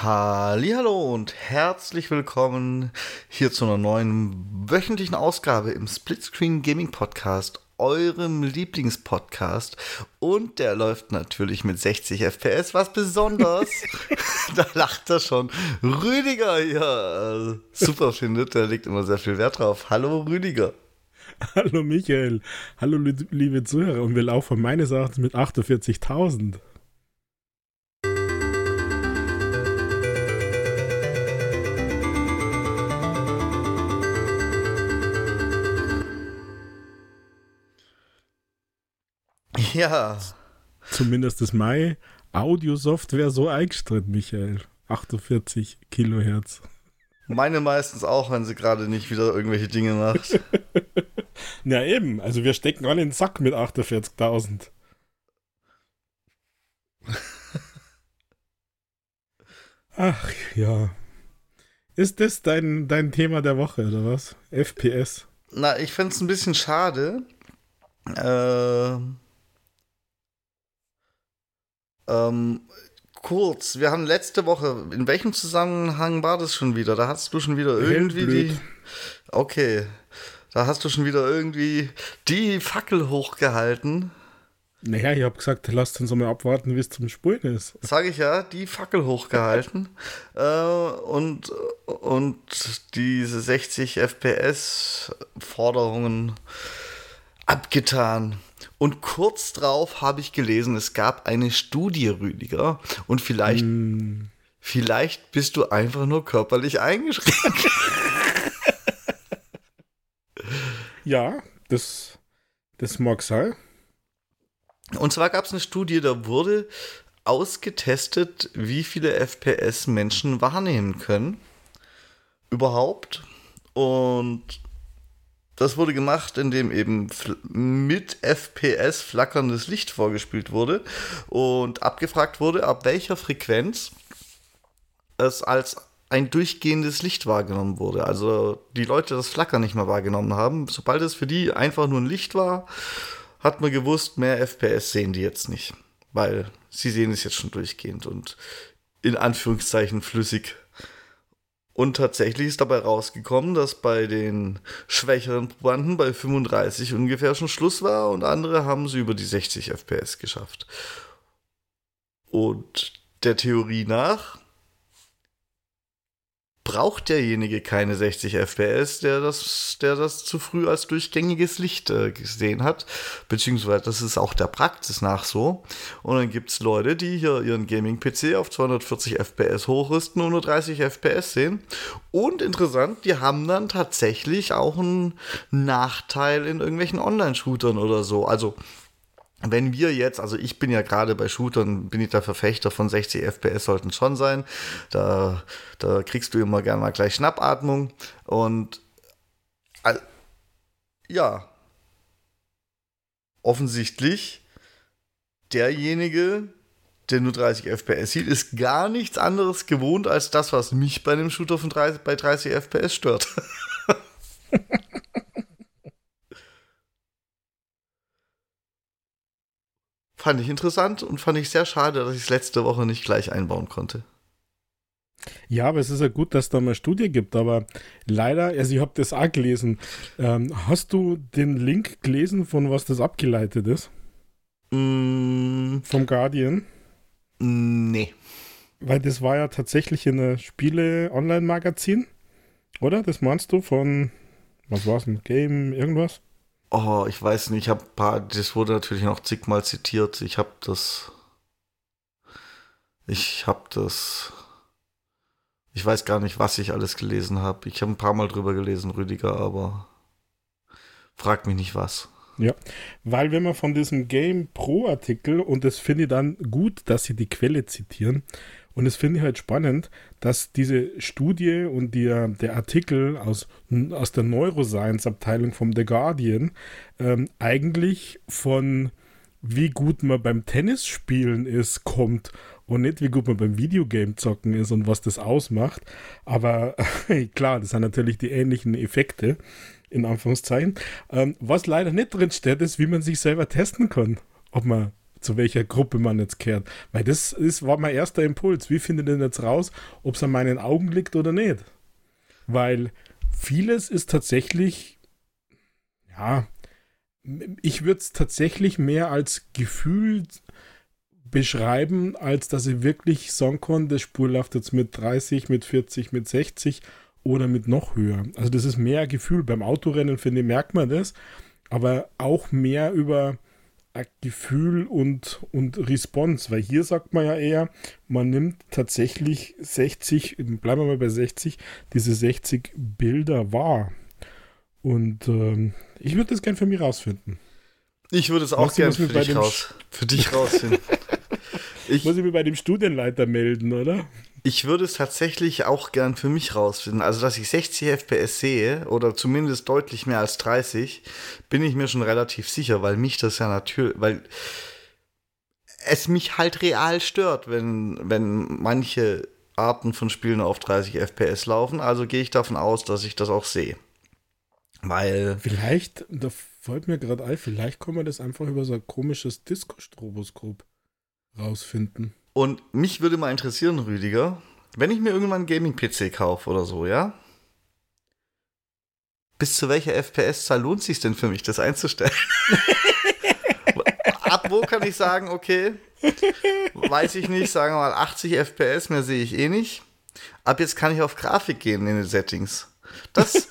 Hallihallo und herzlich willkommen hier zu einer neuen wöchentlichen Ausgabe im Splitscreen Gaming Podcast, eurem Lieblingspodcast. Und der läuft natürlich mit 60 FPS, was besonders, da lacht er schon, Rüdiger hier super findet. Der legt immer sehr viel Wert drauf. Hallo Rüdiger. Hallo Michael, hallo liebe Zuhörer, und wir laufen meines Erachtens mit 48.000. Ja. Zumindest ist meine Audio-Software so eingestellt, Michael. 48 Kilohertz. Meine meistens auch, wenn sie gerade nicht wieder irgendwelche Dinge macht. Na eben, also wir stecken alle in den Sack mit 48.000. Ach ja. Ist das dein Thema der Woche, oder was? FPS? Na, ich find's ein bisschen schade. Kurz, wir haben letzte Woche, in welchem Zusammenhang war das schon wieder? Da hast du schon wieder irgendwie Blöd. Okay, da hast du schon wieder irgendwie die Fackel hochgehalten. Naja, ich habe gesagt, lasst uns mal abwarten, wie es zum Spulen ist. Sag ich ja, die Fackel hochgehalten. Und diese 60 FPS-Forderungen abgetan. Und kurz drauf habe ich gelesen, es gab eine Studie, Rüdiger. Und vielleicht bist du einfach nur körperlich eingeschränkt. Ja, das mag sein. Und zwar gab es eine Studie, da wurde ausgetestet, wie viele FPS Menschen wahrnehmen können. Überhaupt. Und das wurde gemacht, indem eben mit FPS flackerndes Licht vorgespielt wurde und abgefragt wurde, ab welcher Frequenz es als ein durchgehendes Licht wahrgenommen wurde. Also die Leute das Flackern nicht mehr wahrgenommen haben. Sobald es für die einfach nur ein Licht war, hat man gewusst, mehr FPS sehen die jetzt nicht. Weil sie sehen es jetzt schon durchgehend und in Anführungszeichen flüssig. Und tatsächlich ist dabei rausgekommen, dass bei den schwächeren Probanden bei 35 ungefähr schon Schluss war und andere haben sie über die 60 FPS geschafft. Und der Theorie nach braucht derjenige keine 60 FPS, der das zu früh als durchgängiges Licht gesehen hat. Beziehungsweise das ist auch der Praxis nach so. Und dann gibt es Leute, die hier ihren Gaming-PC auf 240 FPS hochrüsten und nur 30 FPS sehen. Und interessant, die haben dann tatsächlich auch einen Nachteil in irgendwelchen Online-Shootern oder so. Also wenn wir jetzt, also ich bin ja gerade bei Shootern, bin ich der Verfechter von 60 FPS sollten schon sein. Da kriegst du immer gerne mal gleich Schnappatmung. Und ja, offensichtlich derjenige, der nur 30 FPS sieht, ist gar nichts anderes gewohnt als das, was mich bei einem Shooter bei 30 FPS stört. Fand ich interessant und fand ich sehr schade, dass ich es letzte Woche nicht gleich einbauen konnte. Ja, aber es ist ja gut, dass es da mal eine Studie gibt, aber leider, also ich habe das auch gelesen. Hast du den Link gelesen, von was das abgeleitet ist? Vom Guardian? Nee. Weil das war ja tatsächlich in einem Spiele-Online-Magazin, oder? Das meinst du von, was war es, ein Game, irgendwas? Oh, ich weiß nicht, das wurde natürlich noch zigmal zitiert. Ich weiß gar nicht, was ich alles gelesen habe. Ich habe ein paar Mal drüber gelesen, Rüdiger, aber frag mich nicht was. Ja, weil wenn man von diesem Game Pro-Artikel, und das finde ich dann gut, dass sie die Quelle zitieren, und das finde ich halt spannend, dass diese Studie und der Artikel aus der Neuroscience-Abteilung vom The Guardian eigentlich von wie gut man beim Tennisspielen ist, kommt und nicht wie gut man beim Videogame zocken ist und was das ausmacht. Aber klar, das sind natürlich die ähnlichen Effekte, in Anführungszeichen. Was leider nicht drin steht, ist, wie man sich selber testen kann. Ob man zu welcher Gruppe man jetzt kehrt. Weil war mein erster Impuls. Wie finde ich denn jetzt raus, ob es an meinen Augen liegt oder nicht? Weil vieles ist tatsächlich, ja, ich würde es tatsächlich mehr als Gefühl beschreiben, als dass ich wirklich sagen kann, das Spur läuft jetzt mit 30, mit 40, mit 60 oder mit noch höher. Also das ist mehr Gefühl. Beim Autorennen, finde ich, merkt man das, aber auch mehr über ein Gefühl und Response, weil hier sagt man ja eher, man nimmt tatsächlich 60, bleiben wir mal bei 60, diese 60 Bilder wahr. Und ich würde das gern für mich rausfinden. Ich würde es auch gern für dich rausfinden. Muss ich mich bei dem Studienleiter melden, oder? Ich würde es tatsächlich auch gern für mich rausfinden. Also, dass ich 60 FPS sehe, oder zumindest deutlich mehr als 30, bin ich mir schon relativ sicher, weil mich das ja natürlich, weil es mich halt real stört, wenn manche Arten von Spielen auf 30 FPS laufen. Also gehe ich davon aus, dass ich das auch sehe. Weil. Vielleicht, da fällt mir gerade ein, vielleicht kann man das einfach über so ein komisches Disco-Stroboskop rausfinden. Und mich würde mal interessieren, Rüdiger, wenn ich mir irgendwann einen Gaming-PC kaufe oder so, ja? Bis zu welcher FPS-Zahl lohnt es sich denn für mich, das einzustellen? Ab wo kann ich sagen, okay, weiß ich nicht, sagen wir mal 80 FPS, mehr sehe ich eh nicht. Ab jetzt kann ich auf Grafik gehen in den Settings. Das.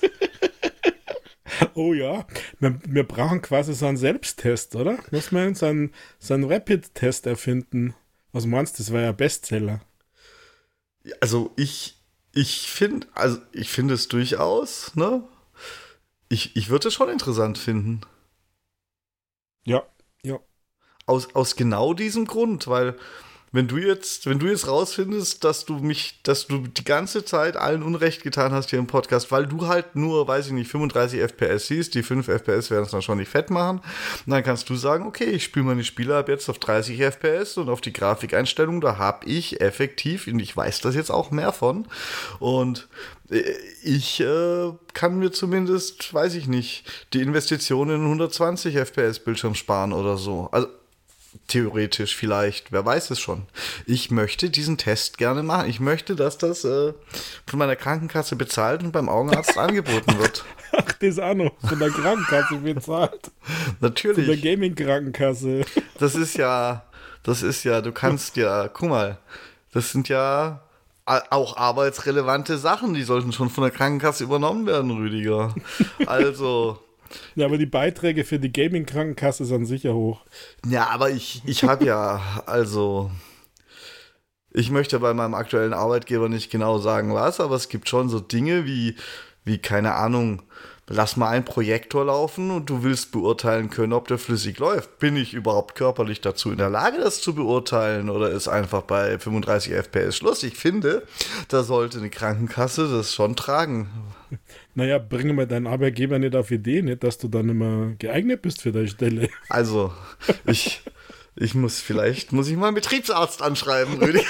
Oh ja, wir brauchen quasi so einen Selbsttest, oder? Muss man so einen Rapid-Test erfinden. Was meinst du, das war ja Bestseller. Also ich finde es durchaus, ne? Ich würde es schon interessant finden. Ja. Aus genau diesem Grund, weil wenn du jetzt rausfindest, dass du die ganze Zeit allen Unrecht getan hast hier im Podcast, weil du halt nur, weiß ich nicht, 35 FPS siehst, die 5 FPS werden es dann schon nicht fett machen, und dann kannst du sagen, okay, ich spiele meine Spiele ab jetzt auf 30 FPS und auf die Grafikeinstellung, da habe ich effektiv, und ich weiß das jetzt auch mehr von, und ich kann mir zumindest, weiß ich nicht, die Investitionen in 120 FPS Bildschirm sparen oder so. Also theoretisch vielleicht, wer weiß es schon. Ich möchte diesen Test gerne machen. Ich möchte, dass das von meiner Krankenkasse bezahlt und beim Augenarzt angeboten wird. Ach, das auch noch von der Krankenkasse bezahlt. Natürlich. Von der Gaming-Krankenkasse. Das ist ja, du kannst ja, guck mal, das sind ja auch arbeitsrelevante Sachen, die sollten schon von der Krankenkasse übernommen werden, Rüdiger. Also. Ja, aber die Beiträge für die Gaming-Krankenkasse sind sicher hoch. Ja, aber ich habe ja, also, ich möchte bei meinem aktuellen Arbeitgeber nicht genau sagen was, aber es gibt schon so Dinge wie keine Ahnung, lass mal einen Projektor laufen und du willst beurteilen können, ob der flüssig läuft. Bin ich überhaupt körperlich dazu in der Lage, das zu beurteilen, oder ist einfach bei 35 FPS Schluss? Ich finde, da sollte eine Krankenkasse das schon tragen. Naja, bringe mal deinen Arbeitgeber nicht auf Idee, nicht, dass du dann immer geeignet bist für deine Stelle. Also, ich muss ich mal einen Betriebsarzt anschreiben, Rüdiger.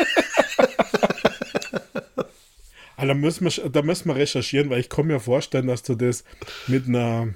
Da müssen wir recherchieren, weil ich kann mir vorstellen, dass du das mit einer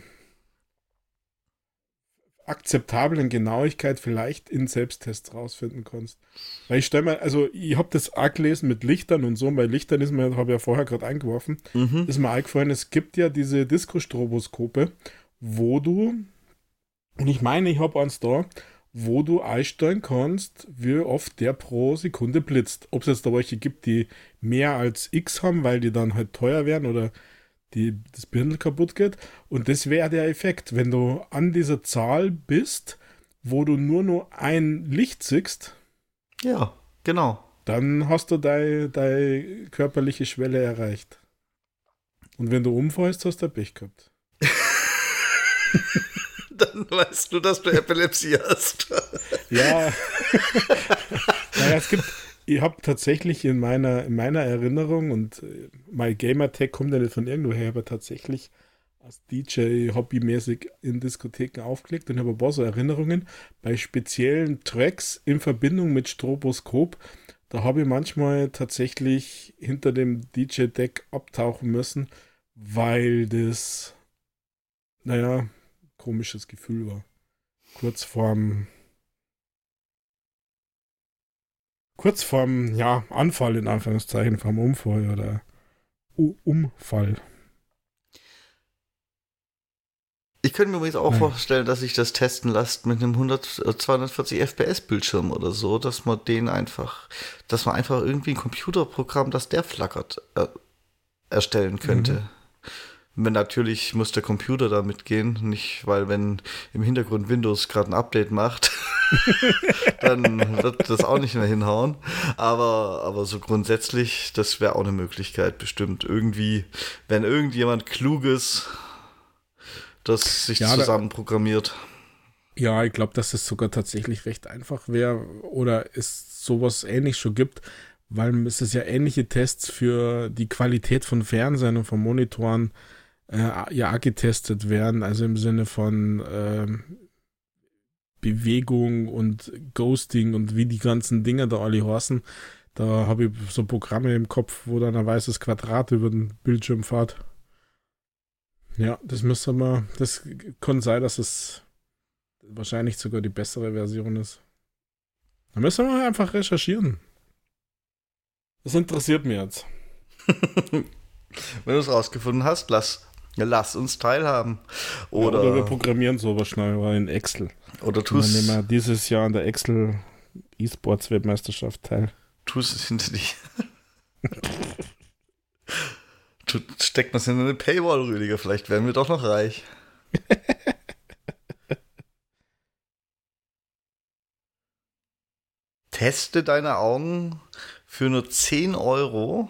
akzeptablen Genauigkeit vielleicht in Selbsttests rausfinden kannst. Weil ich stelle mir, also ich habe das auch gelesen mit Lichtern und so, bei Lichtern habe ich ja vorher gerade eingeworfen, ist mir eingefallen, es gibt ja diese Disco-Stroboskope, wo du, und ich meine, ich habe eins da, wo du einstellen kannst, wie oft der pro Sekunde blitzt. Ob es jetzt da welche gibt, die mehr als X haben, weil die dann halt teuer werden oder das Birndl kaputt geht. Und das wäre der Effekt, wenn du an dieser Zahl bist, wo du nur noch ein Licht siehst. Ja, genau. Dann hast du deine körperliche Schwelle erreicht. Und wenn du umfällst, hast du Pech gehabt. Dann weißt du, dass du Epilepsie hast. Ja. Naja, ich habe tatsächlich in meiner Erinnerung, und mein Gamertag kommt ja nicht von irgendwoher, aber tatsächlich als DJ hobbymäßig in Diskotheken aufgelegt und habe ein paar so Erinnerungen bei speziellen Tracks in Verbindung mit Stroboskop. Da habe ich manchmal tatsächlich hinter dem DJ-Deck abtauchen müssen, weil das, naja, komisches Gefühl war. Kurz vorm kurz vorm Anfall, in Anführungszeichen, vorm Unfall oder Umfall. Ich könnte mir übrigens auch vorstellen, dass sich das testen lässt mit einem 240 FPS Bildschirm oder so, dass man einfach irgendwie ein Computerprogramm, das der flackert, erstellen könnte. Natürlich muss der Computer da mitgehen, nicht, weil wenn im Hintergrund Windows gerade ein Update macht, dann wird das auch nicht mehr hinhauen. Aber so grundsätzlich, das wäre auch eine Möglichkeit, bestimmt. Irgendwie, wenn irgendjemand Kluges das sich zusammen programmiert. Ja, ich glaube, dass es sogar tatsächlich recht einfach wäre oder es sowas ähnlich schon gibt, weil es ist ja ähnliche Tests für die Qualität von Fernsehen und von Monitoren ja auch getestet werden, also im Sinne von Bewegung und Ghosting und wie die ganzen Dinger da alle heißen. Da habe ich so Programme im Kopf, wo dann ein weißes Quadrat über den Bildschirm fährt. Ja, das kann sein, dass es wahrscheinlich sogar die bessere Version ist. Da müssen wir einfach recherchieren. Das interessiert mich jetzt. Wenn du es rausgefunden hast, lass uns teilhaben. Oder wir programmieren sowas schnell in Excel. Oder dann nehmen wir dieses Jahr an der Excel E-Sports Weltmeisterschaft teil. Tust es hinter dich. Steckt man es in eine Paywall, Rüdiger. Vielleicht werden wir doch noch reich. Teste deine Augen für nur 10 Euro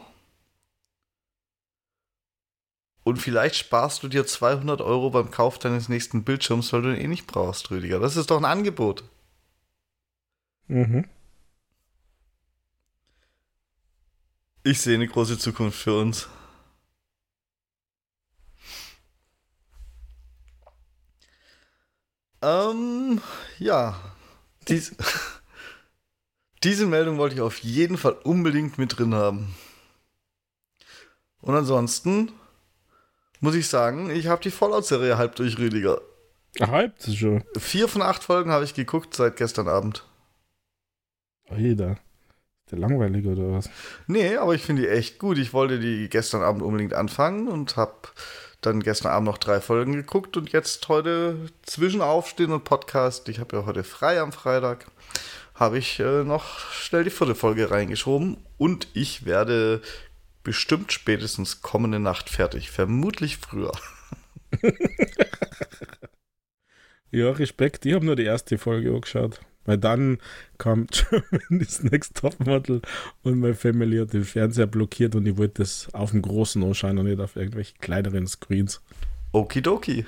und vielleicht sparst du dir 200 Euro beim Kauf deines nächsten Bildschirms, weil du den nicht brauchst, Rüdiger. Das ist doch ein Angebot. Ich sehe eine große Zukunft für uns. Ja. Diese Meldung wollte ich auf jeden Fall unbedingt mit drin haben. Und ansonsten muss ich sagen, ich habe die Fallout-Serie halb durch, Rüdiger. Halb ist schon. 4 von 8 Folgen habe ich geguckt seit gestern Abend. Oh, jeder. Ist der langweilig oder was? Nee, aber ich finde die echt gut. Ich wollte die gestern Abend unbedingt anfangen und habe dann gestern Abend noch 3 Folgen geguckt und jetzt heute zwischen Aufstehen und Podcast, ich habe ja heute frei am Freitag, habe ich noch schnell die 4. Folge reingeschoben und ich werde bestimmt spätestens kommende Nacht fertig. Vermutlich früher. Ja, Respekt. Ich habe nur die erste Folge angeschaut. Weil dann kam Germany's Next Topmodel und meine Family hat den Fernseher blockiert und ich wollte das auf dem großen anschauen und nicht auf irgendwelchen kleineren Screens. Okidoki.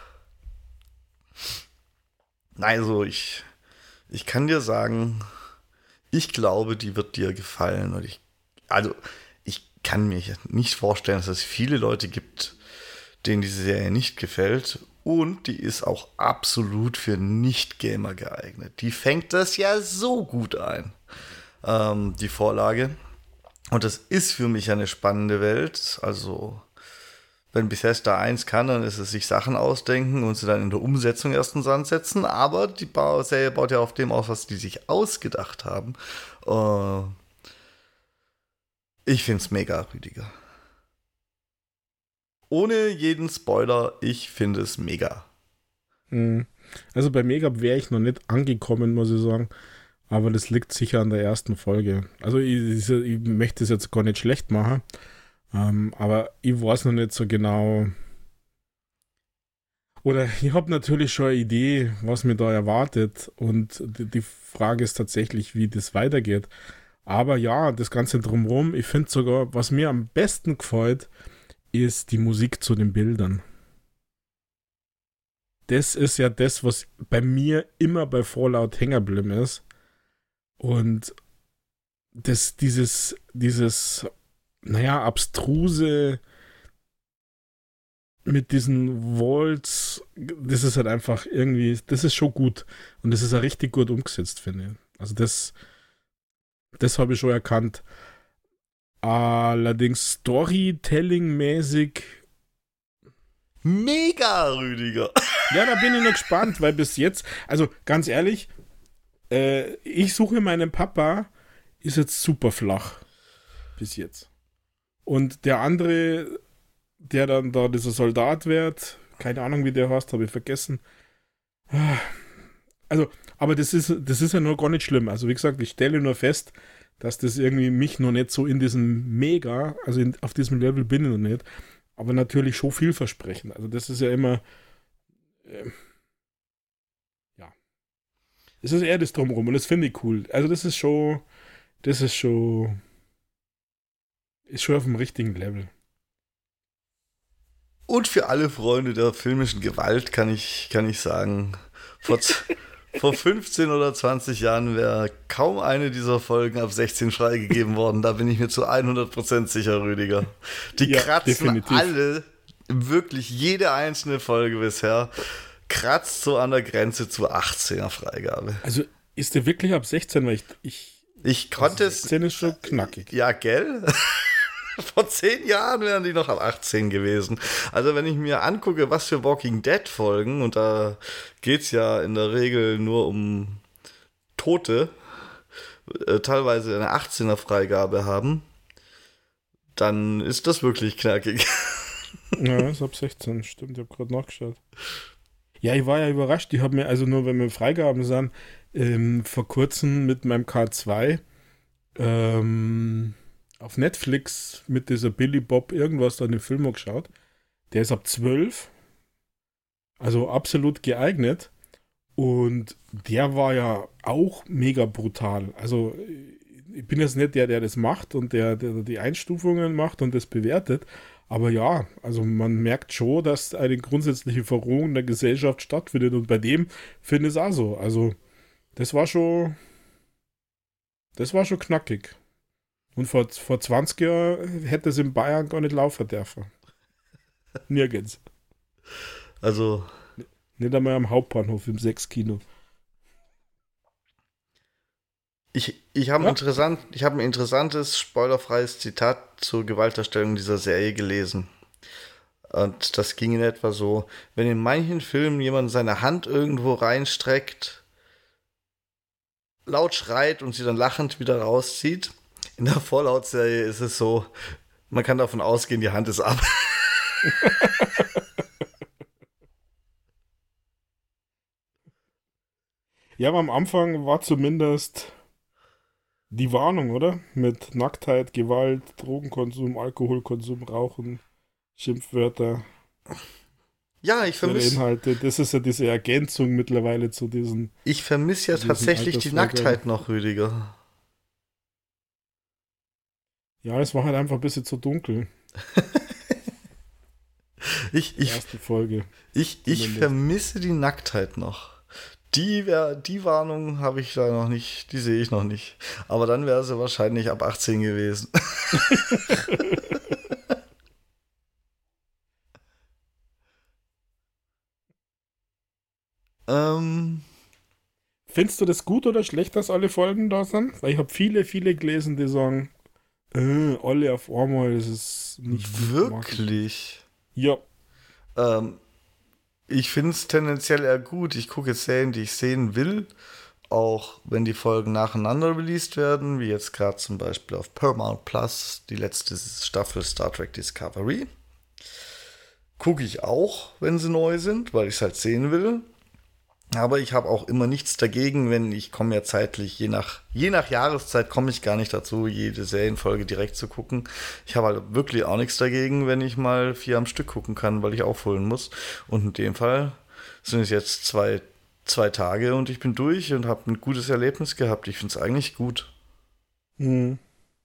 Also ich kann dir sagen, ich glaube, die wird dir gefallen. Und ich kann mir nicht vorstellen, dass es viele Leute gibt, denen diese Serie nicht gefällt. Und die ist auch absolut für Nicht-Gamer geeignet. Die fängt das ja so gut ein, die Vorlage. Und das ist für mich eine spannende Welt. Also, wenn Bethesda 1 kann, dann ist es sich Sachen ausdenken und sie dann in der Umsetzung erst in den Sand setzen. Aber die Serie baut ja auf dem aus, was die sich ausgedacht haben. Ich finde es mega, Rüdiger. Ohne jeden Spoiler, ich finde es mega. Also bei Mega wäre ich noch nicht angekommen, muss ich sagen. Aber das liegt sicher an der ersten Folge. Also ich möchte es jetzt gar nicht schlecht machen. Aber ich weiß noch nicht so genau. Oder ich habe natürlich schon eine Idee, was mir da erwartet. Und die Frage ist tatsächlich, wie das weitergeht. Aber ja, das Ganze drumherum, ich finde sogar, was mir am besten gefällt, ist die Musik zu den Bildern. Das ist ja das, was bei mir immer bei Fallout hängen geblieben ist. Und dieses abstruse mit diesen Walls, das ist halt einfach irgendwie, das ist schon gut. Und das ist ja richtig gut umgesetzt, finde ich. Also das habe ich schon erkannt. Allerdings Storytelling-mäßig mega, Rüdiger. Ja, da bin ich noch gespannt, weil bis jetzt, also ganz ehrlich, ich suche meinen Papa ist jetzt super flach. Bis jetzt. Und der andere, der dann da dieser Soldat wird, keine Ahnung, wie der heißt, habe ich vergessen. Also, aber das ist ja noch gar nicht schlimm. Also, wie gesagt, ich stelle nur fest, dass das irgendwie mich noch nicht so in diesem auf diesem Level bin ich noch nicht. Aber natürlich schon vielversprechend. Also, das ist ja immer, ja. Es ist eher das Drumherum und das finde ich cool. Also, ist schon auf dem richtigen Level. Und für alle Freunde der filmischen Gewalt kann ich sagen, vor, vor 15 oder 20 Jahren wäre kaum eine dieser Folgen ab 16 freigegeben worden. Da bin ich mir zu 100% sicher, Rüdiger. Die Ja, kratzen definitiv. alle, wirklich jede einzelne Folge bisher, kratzt so an der Grenze zu 18er Freigabe. Also, ist der wirklich ab 16? Weil Ich konnte also 16 ist schon knackig. Ja, gell? Vor 10 Jahren wären die noch ab 18 gewesen. Also wenn ich mir angucke, was für Walking Dead Folgen, und da geht es ja in der Regel nur um Tote, teilweise eine 18er Freigabe haben, dann ist das wirklich knackig. Ja, ist ab 16, stimmt, ich habe gerade nachgeschaut. Ja, ich war ja überrascht, ich habe mir, also nur wenn wir Freigaben sind, vor kurzem mit meinem K2 auf Netflix mit dieser Billy Bob irgendwas da den Film geschaut. Der ist ab 12, also absolut geeignet. Und der war ja auch mega brutal. Also ich bin jetzt nicht der das macht und der die Einstufungen macht und das bewertet. Aber ja, also man merkt schon, dass eine grundsätzliche Verrohung der Gesellschaft stattfindet. Und bei dem finde ich es auch so. Also das war schon knackig. Und vor 20 Jahren hätte es in Bayern gar nicht laufen dürfen. Nirgends. Also Nicht einmal am Hauptbahnhof im 6-Kino. ich habe ein interessantes, spoilerfreies Zitat zur Gewaltdarstellung dieser Serie gelesen. Und das ging in etwa so: Wenn in manchen Filmen jemand seine Hand irgendwo reinstreckt, laut schreit und sie dann lachend wieder rauszieht, in der Fallout-Serie ist es so, man kann davon ausgehen, die Hand ist ab. Ja, aber am Anfang war zumindest die Warnung, oder? Mit Nacktheit, Gewalt, Drogenkonsum, Alkoholkonsum, Rauchen, Schimpfwörter, Ja, sexuelle Inhalte. Das ist ja diese Ergänzung mittlerweile ich vermisse ja zu diesen tatsächlich die Altersfreigaben. Nacktheit noch, Rüdiger. Ja, es war halt einfach ein bisschen zu dunkel. Ich, Die ich, erste Folge. ich Zumindest. vermisse die Nacktheit noch. Die Warnung habe ich da noch nicht, die sehe ich noch nicht. Aber dann wäre sie wahrscheinlich ab 18 gewesen. ähm, Findest du das gut oder schlecht, dass alle Folgen da sind? Weil ich habe viele gelesen, die sagen, alle auf einmal, das ist nicht gut, mag ich. wirklich. Ja, Ähm, Ich finde es tendenziell eher gut. Ich gucke jetzt Serien, die ich sehen will, auch wenn die Folgen nacheinander released werden, wie jetzt gerade zum Beispiel auf Paramount Plus die letzte Staffel Star Trek Discovery. Gucke ich auch, wenn sie neu sind, weil ich es halt sehen will. Aber ich habe auch immer nichts dagegen, wenn ich komme ja zeitlich, je nach Jahreszeit komme ich gar nicht dazu, jede Serienfolge direkt zu gucken. Ich habe halt wirklich auch nichts dagegen, wenn ich mal 4 am Stück gucken kann, weil ich aufholen muss. Und in dem Fall sind es jetzt zwei Tage und ich bin durch und habe ein gutes Erlebnis gehabt. Ich finde es eigentlich gut. mhm.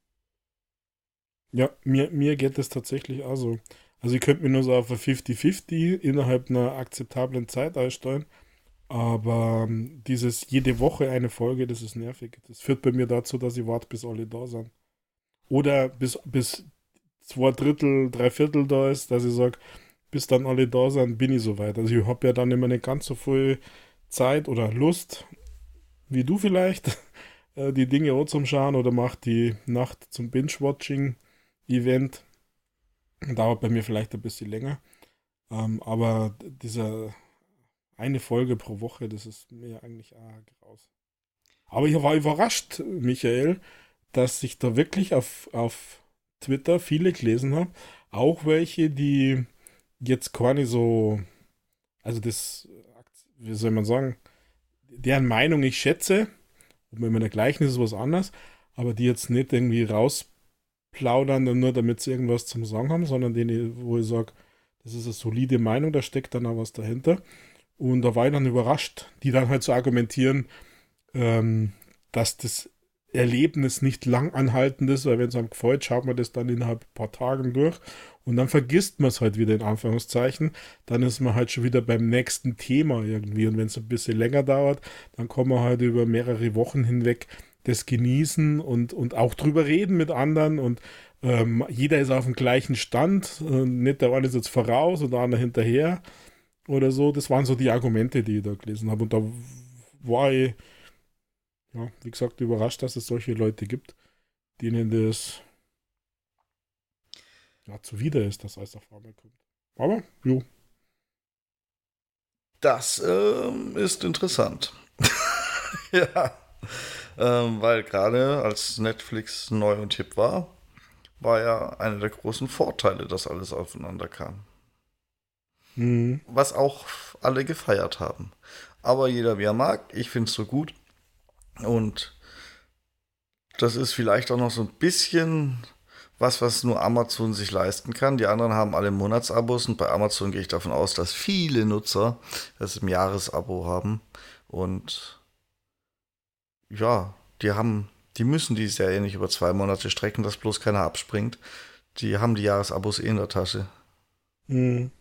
Ja, mir geht das tatsächlich auch so. Also ich könnte mir nur so auf ein 50-50 innerhalb einer akzeptablen Zeit einstellen. Aber dieses jede Woche eine Folge, das ist nervig. Das führt bei mir dazu, dass ich warte, bis alle da sind. Oder bis 2 Drittel, 3 Viertel da ist, dass ich sage, bis dann alle da sind, bin ich soweit. Also ich habe ja dann immer nicht ganz so viel Zeit oder Lust, wie du vielleicht, die Dinge auch zum Schauen oder mache die Nacht zum Binge-Watching-Event. Dauert bei mir vielleicht ein bisschen länger. Aber dieser eine Folge pro Woche, das ist mir eigentlich auch raus. Aber ich war überrascht, Michael, dass ich da wirklich auf Twitter viele gelesen habe, auch welche, die jetzt gar nicht so, also das, wie soll man sagen, deren Meinung ich schätze, ob wir immer der gleichen ist, ist was anderes, aber die jetzt nicht irgendwie rausplaudern, nur damit sie irgendwas zum Sagen haben, sondern denen, wo ich sage, das ist eine solide Meinung, da steckt dann auch was dahinter. Und da war ich dann überrascht, die dann halt so argumentieren, dass das Erlebnis nicht lang anhaltend ist, weil wenn es einem gefällt, schaut man das dann innerhalb ein paar Tagen durch und dann vergisst man es halt wieder in Anführungszeichen. Dann ist man halt schon wieder beim nächsten Thema irgendwie und wenn es ein bisschen länger dauert, dann kann man halt über mehrere Wochen hinweg das genießen und auch drüber reden mit anderen und jeder ist auf dem gleichen Stand, nicht der eine ist jetzt voraus und der andere hinterher oder so. Das waren so die Argumente, die ich da gelesen habe und da war ich, ja, wie gesagt, überrascht, dass es solche Leute gibt, denen das ja, zuwider ist, dass alles auf einmal kommt. Aber, jo. Das ist interessant. Ja. Weil gerade als Netflix neu und hip war ja einer der großen Vorteile, dass alles aufeinander kam. Mhm. Was auch alle gefeiert haben. Aber jeder wie er mag. Ich finde es so gut. Und das ist vielleicht auch noch so ein bisschen was nur Amazon sich leisten kann. Die anderen haben alle Monatsabos und bei Amazon gehe ich davon aus, dass viele Nutzer das im Jahresabo haben. Und ja, die müssen die Serie nicht über 2 Monate strecken, dass bloß keiner abspringt. Die haben die Jahresabos in der Tasche. Mhm.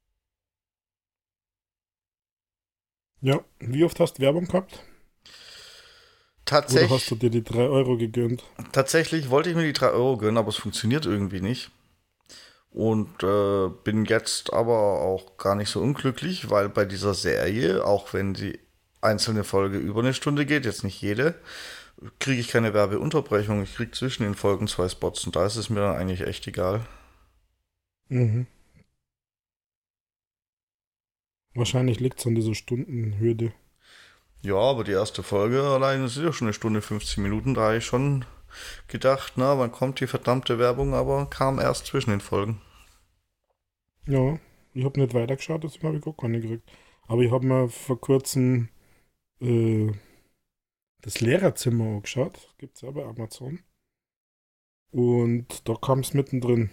Ja, wie oft hast du Werbung gehabt? Oder hast du dir die 3 Euro gegönnt? Tatsächlich wollte ich mir die 3 Euro gönnen, aber es funktioniert irgendwie nicht. Und bin jetzt aber auch gar nicht so unglücklich, weil bei dieser Serie, auch wenn die einzelne Folge über eine Stunde geht, jetzt nicht jede, kriege ich keine Werbeunterbrechung. Ich kriege zwischen den Folgen 2 Spots und da ist es mir dann eigentlich echt egal. Mhm. Wahrscheinlich liegt es an dieser Stundenhürde. Ja, aber die erste Folge allein ist ja schon eine Stunde 15 Minuten. Da habe ich schon gedacht, na, wann kommt die verdammte Werbung, aber kam erst zwischen den Folgen. Ja, ich habe nicht weitergeschaut, deswegen habe ich gar keine gekriegt. Aber ich habe mir vor kurzem das Lehrerzimmer angeschaut. Gibt es ja bei Amazon. Und da kam es mittendrin.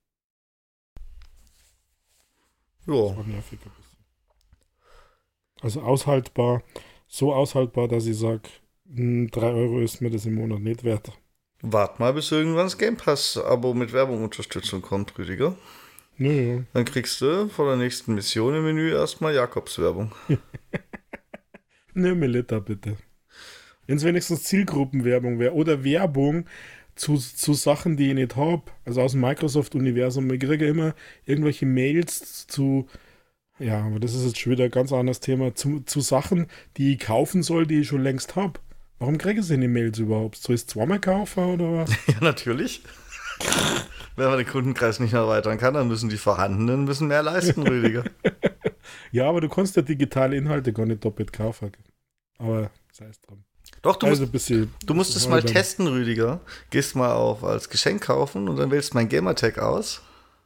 Das Ja, war nervig ein bisschen. Also aushaltbar, so aushaltbar, dass ich sage, 3 Euro ist mir das im Monat nicht wert. wart mal, bis irgendwann das Game Pass-Abo mit Werbung-Unterstützung kommt, Rüdiger. Naja. Dann kriegst du vor der nächsten Mission im Menü erstmal Jakobs-Werbung. Ne, Melita, bitte. Wenn es wenigstens Zielgruppenwerbung wäre oder Werbung zu Sachen, die ich nicht habe. Also aus dem Microsoft-Universum. Ich kriege immer irgendwelche Mails zu, ja, aber das ist jetzt schon wieder ein ganz anderes Thema, zu Sachen, die ich kaufen soll, die ich schon längst habe. Warum kriege ich denn die Mails überhaupt? Soll ich es zweimal kaufen oder was? Ja, natürlich. Wenn man den Kundenkreis nicht erweitern kann, dann müssen die Vorhandenen mehr leisten, Rüdiger. Ja, aber du kannst ja digitale Inhalte gar nicht doppelt kaufen. Aber sei es drum. Doch, du Also musst es mal testen, Rüdiger. Gehst mal auf als Geschenk kaufen und dann wählst mein Gamertag aus.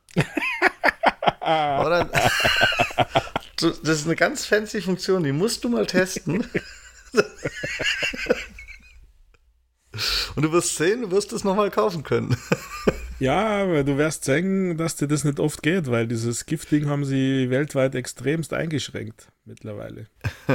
Oder? Das ist eine ganz fancy Funktion, die musst du mal testen. Und du wirst sehen, du wirst es nochmal kaufen können. Ja, aber du wirst sehen, dass dir das nicht oft geht, weil dieses Gifting haben sie weltweit extremst eingeschränkt mittlerweile.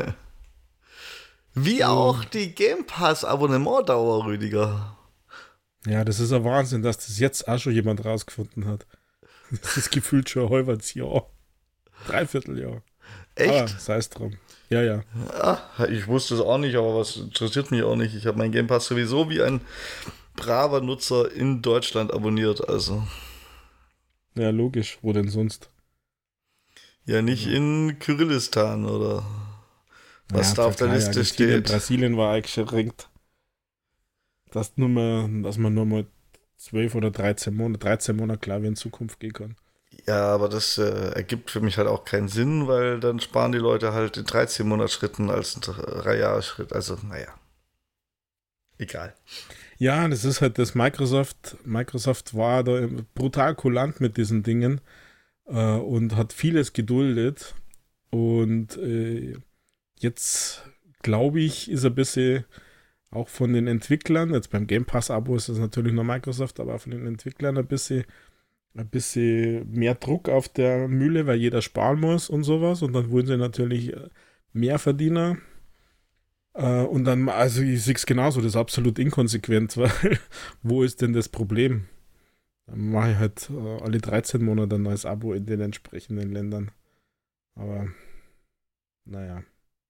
Wie auch die Game Pass Abonnementdauer, Rüdiger. Ja, das ist ein Wahnsinn, dass das jetzt auch schon jemand rausgefunden hat. Das ist gefühlt schon ein halbes Jahr. Dreivierteljahr. Echt? Aber sei es drum. Ja, ja. Ja, ich wusste es auch nicht, aber was interessiert mich auch nicht. Ich habe meinen Game Pass sowieso wie ein braver Nutzer in Deutschland abonniert, also. Ja, logisch. Wo denn sonst? Ja, nicht in Kyrillistan oder was da auf der Liste steht. Brasilien war eingeschränkt. Dass man nur mal 12 oder 13 Monate klar wie in Zukunft gehen kann. Ja, aber das ergibt für mich halt auch keinen Sinn, weil dann sparen die Leute halt in 13 Monatsschritten als in 3 Jahre Schritt. Also, naja. Egal. Ja, das ist halt das Microsoft. Microsoft war da brutal kulant mit diesen Dingen und hat vieles geduldet. Und jetzt, glaube ich, ist ein bisschen auch von den Entwicklern, jetzt beim Game Pass-Abo ist es natürlich nur Microsoft, aber von den Entwicklern ein bisschen mehr Druck auf der Mühle, weil jeder sparen muss und sowas. Und dann wurden sie natürlich Mehrverdiener. Und dann, also ich sehe es genauso, das ist absolut inkonsequent, weil wo ist denn das Problem? Dann mache ich halt alle 13 Monate ein neues Abo in den entsprechenden Ländern. Aber naja.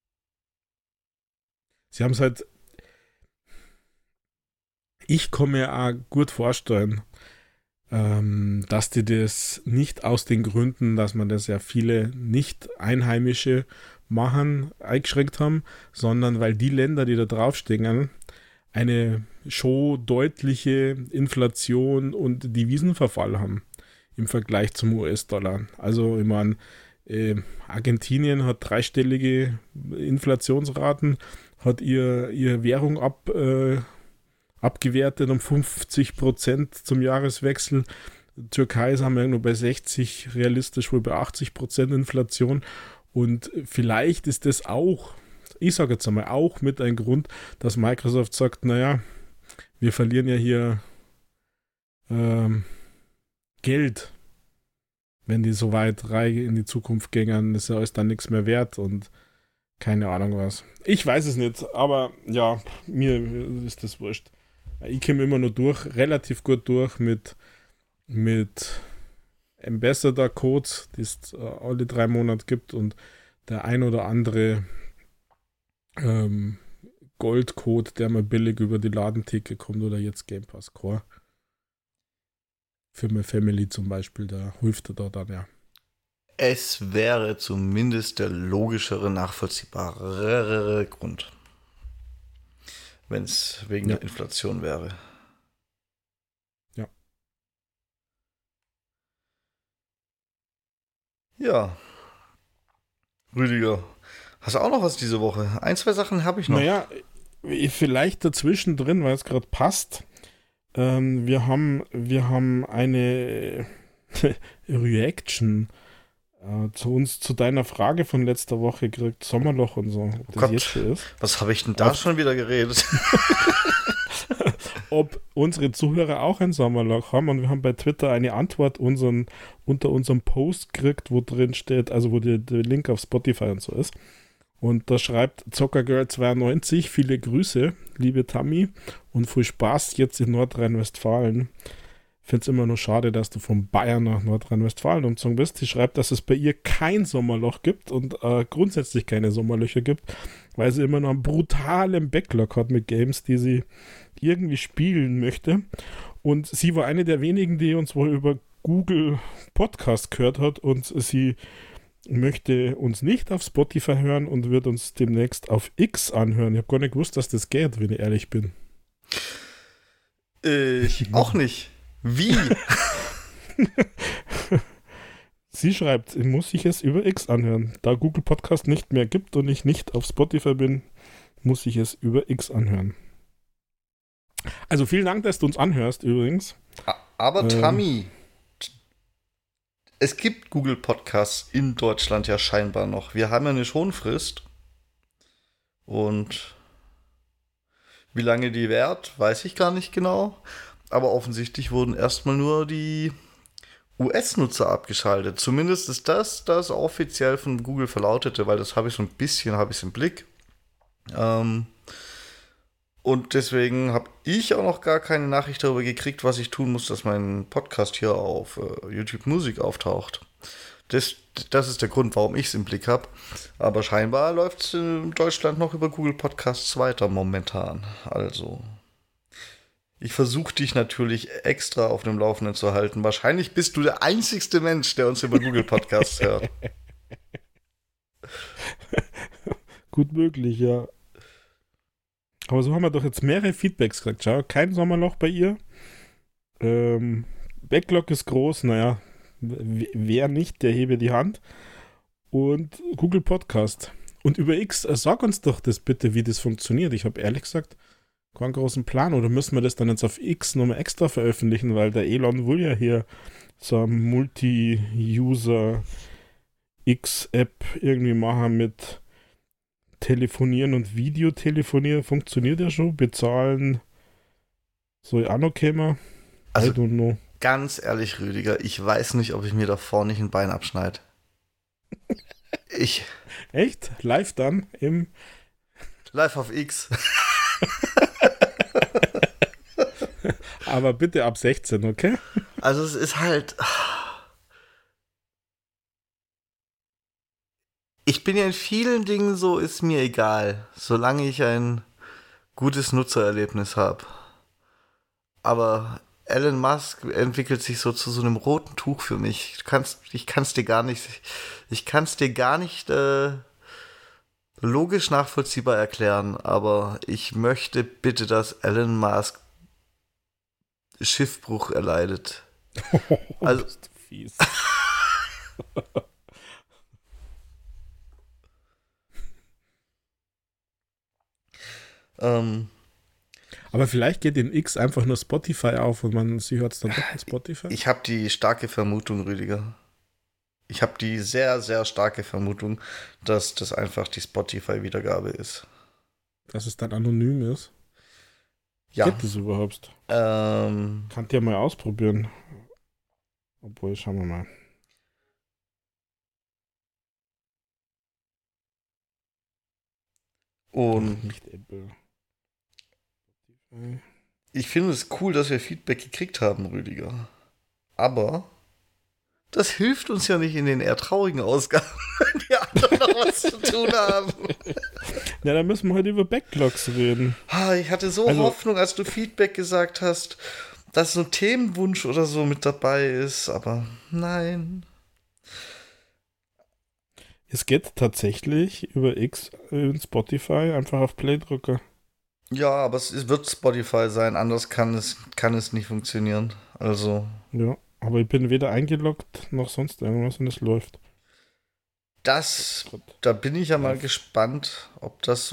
Sie haben es halt, ich kann mir auch gut vorstellen, dass die das nicht aus den Gründen, dass man das ja viele Nicht-Einheimische machen, eingeschränkt haben, sondern weil die Länder, die da draufstehen, eine schon deutliche Inflation und Devisenverfall haben im Vergleich zum US-Dollar. Also ich meine, Argentinien hat dreistellige Inflationsraten, hat ihr Währung abgewertet um 50% zum Jahreswechsel. Türkei sind wir nur bei 60, realistisch wohl bei 80% Inflation. Und vielleicht ist das auch, ich sage jetzt einmal, auch mit ein Grund, dass Microsoft sagt, naja, wir verlieren ja hier Geld, wenn die so weit in die Zukunft gehen, ist ja alles dann nichts mehr wert und keine Ahnung was. Ich weiß es nicht, aber ja, mir ist das wurscht. Ich komme immer nur relativ gut durch mit Ambassador-Codes, die es alle 3 Monate gibt und der ein oder andere Gold-Code, der mal billig über die Ladentheke kommt oder jetzt Game Pass Core. Für meine Family zum Beispiel, da hilft er da dann ja. Es wäre zumindest der logischere, nachvollziehbarere Grund, wenn es wegen der Inflation wäre. Ja. Ja. Rüdiger, hast du auch noch was diese Woche? 1, 2 Sachen habe ich noch. Naja, vielleicht dazwischen drin, weil es gerade passt. Wir haben eine Reaction zu deiner Frage von letzter Woche gekriegt, Sommerloch und so. Ob das jetzt schon ist? Was habe ich denn da schon wieder geredet? Ob unsere Zuhörer auch ein Sommerloch haben, und wir haben bei Twitter eine Antwort unter unserem Post gekriegt, wo drin steht, also wo der Link auf Spotify und so ist. Und da schreibt Zockergirl92, viele Grüße, liebe Tammy, und viel Spaß jetzt in Nordrhein-Westfalen. Ich finde es immer nur schade, dass du von Bayern nach Nordrhein-Westfalen umgezogen bist. Sie schreibt, dass es bei ihr kein Sommerloch gibt und grundsätzlich keine Sommerlöcher gibt, weil sie immer noch einen brutalen Backlog hat mit Games, die sie irgendwie spielen möchte. Und sie war eine der wenigen, die uns wohl über Google Podcast gehört hat, und sie möchte uns nicht auf Spotify hören und wird uns demnächst auf X anhören. Ich habe gar nicht gewusst, dass das geht, wenn ich ehrlich bin. Ich auch nicht. Wie? Sie schreibt, muss ich es über X anhören. Da Google Podcast nicht mehr gibt und ich nicht auf Spotify bin, muss ich es über X anhören. Also vielen Dank, dass du uns anhörst übrigens. Aber Tammy, es gibt Google Podcasts in Deutschland ja scheinbar noch. Wir haben ja eine Schonfrist. Und wie lange die währt, weiß ich gar nicht genau. Aber offensichtlich wurden erstmal nur die US-Nutzer abgeschaltet. Zumindest ist das offiziell von Google verlautete, weil das habe ich so ein bisschen im Blick. Und deswegen habe ich auch noch gar keine Nachricht darüber gekriegt, was ich tun muss, dass mein Podcast hier auf YouTube Musik auftaucht. Das ist der Grund, warum ich es im Blick habe. Aber scheinbar läuft es in Deutschland noch über Google Podcasts weiter momentan. Also, ich versuche dich natürlich extra auf dem Laufenden zu halten. Wahrscheinlich bist du der einzigste Mensch, der uns über Google Podcasts hört. Gut möglich, ja. Aber so haben wir doch jetzt mehrere Feedbacks gekriegt. Schau, kein Sommerloch bei ihr. Backlog ist groß, naja, wer nicht, der hebe die Hand. Und Google Podcast. Und über X, sag uns doch das bitte, wie das funktioniert. Ich habe ehrlich gesagt keinen großen Plan. Oder müssen wir das dann jetzt auf X nochmal extra veröffentlichen, weil der Elon will ja hier so eine Multi-User X-App irgendwie machen mit Telefonieren und Videotelefonieren. Funktioniert ja schon. Bezahlen soll auch noch kommen. I Also don't know. ganz ehrlich, Rüdiger, ich weiß nicht, ob ich mir davor nicht ein Bein abschneide. Ich. Echt? Live dann im Live auf X. Aber bitte ab 16, okay? Also es ist halt. Ich bin ja in vielen Dingen so, ist mir egal, solange ich ein gutes Nutzererlebnis habe. Aber Elon Musk entwickelt sich so zu so einem roten Tuch für mich. Ich kann es dir gar nicht, logisch nachvollziehbar erklären, aber ich möchte bitte, dass Elon Musk Schiffbruch erleidet. Also, bist du fies. Aber vielleicht geht in X einfach nur Spotify auf und sie hört es dann doch in Spotify. Ich habe die starke Vermutung, Rüdiger. Ich habe die sehr, sehr starke Vermutung, dass das einfach die Spotify-Wiedergabe ist. Dass es dann anonym ist. Ja. Geht das überhaupt? Kannst ja mal ausprobieren. Obwohl, schauen wir mal. Und nicht Apple. Ich finde es cool, dass wir Feedback gekriegt haben, Rüdiger. Aber das hilft uns ja nicht in den eher traurigen Ausgaben, wenn wir alle noch was zu tun haben. Ja, dann müssen wir heute über Backlogs reden. Ich hatte so Hoffnung, als du Feedback gesagt hast, dass so ein Themenwunsch oder so mit dabei ist, aber nein. Es geht tatsächlich über X in Spotify einfach auf Play drücken. Ja, aber es wird Spotify sein, anders kann es nicht funktionieren. Also. Ja, aber ich bin weder eingeloggt noch sonst irgendwas und es läuft. Da bin ich ja mal gespannt, ob das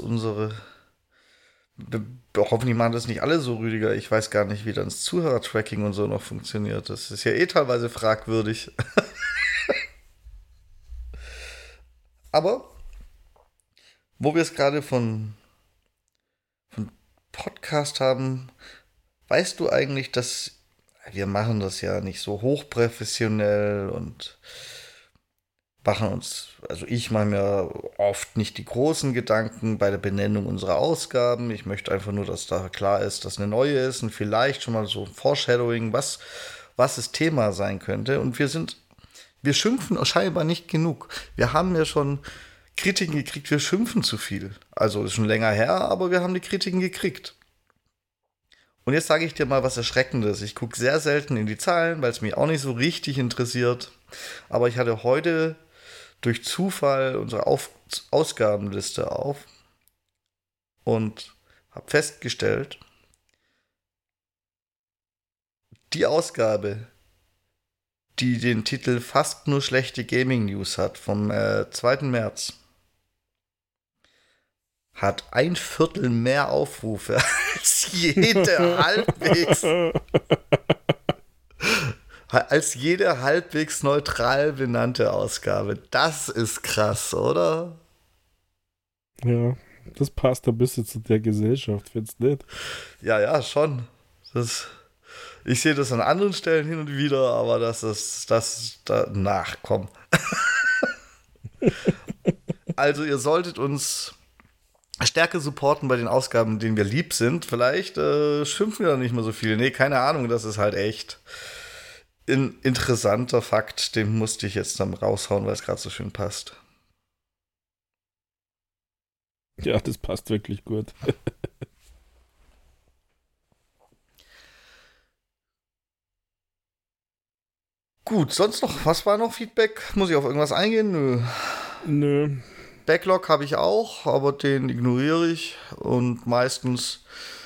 hoffentlich machen das nicht alle so, Rüdiger. Ich weiß gar nicht, wie dann das Zuhörertracking und so noch funktioniert. Das ist ja teilweise fragwürdig. Aber, wo wir es gerade von Podcast haben, weißt du eigentlich, dass wir machen das ja nicht so hochprofessionell und ich mache mir oft nicht die großen Gedanken bei der Benennung unserer Ausgaben. Ich möchte einfach nur, dass da klar ist, dass eine neue ist und vielleicht schon mal so Foreshadowing, was das Thema sein könnte. Und wir schimpfen scheinbar nicht genug. Wir haben ja schon Kritiken gekriegt, wir schimpfen zu viel. Also ist schon länger her, aber wir haben die Kritiken gekriegt. Und jetzt sage ich dir mal was Erschreckendes. Ich gucke sehr selten in die Zahlen, weil es mich auch nicht so richtig interessiert. Aber ich hatte heute durch Zufall unsere Ausgabenliste auf und habe festgestellt, die Ausgabe, die den Titel Fast nur schlechte Gaming News hat, vom 2. März, hat 1/4 mehr Aufrufe als jede halbwegs neutral benannte Ausgabe. Das ist krass, oder? Ja, das passt ein bisschen zu der Gesellschaft, findest du nicht? Ja, schon. Ich sehe das an anderen Stellen hin und wieder, aber komm. Also ihr solltet uns stärker supporten bei den Ausgaben, denen wir lieb sind. Vielleicht schimpfen wir da nicht mehr so viel. Nee, keine Ahnung, das ist halt echt ein interessanter Fakt. Den musste ich jetzt dann raushauen, weil es gerade so schön passt. Ja, das passt wirklich gut. Gut, sonst noch, was war noch Feedback? Muss ich auf irgendwas eingehen? Nö. Backlog habe ich auch, aber den ignoriere ich. Und meistens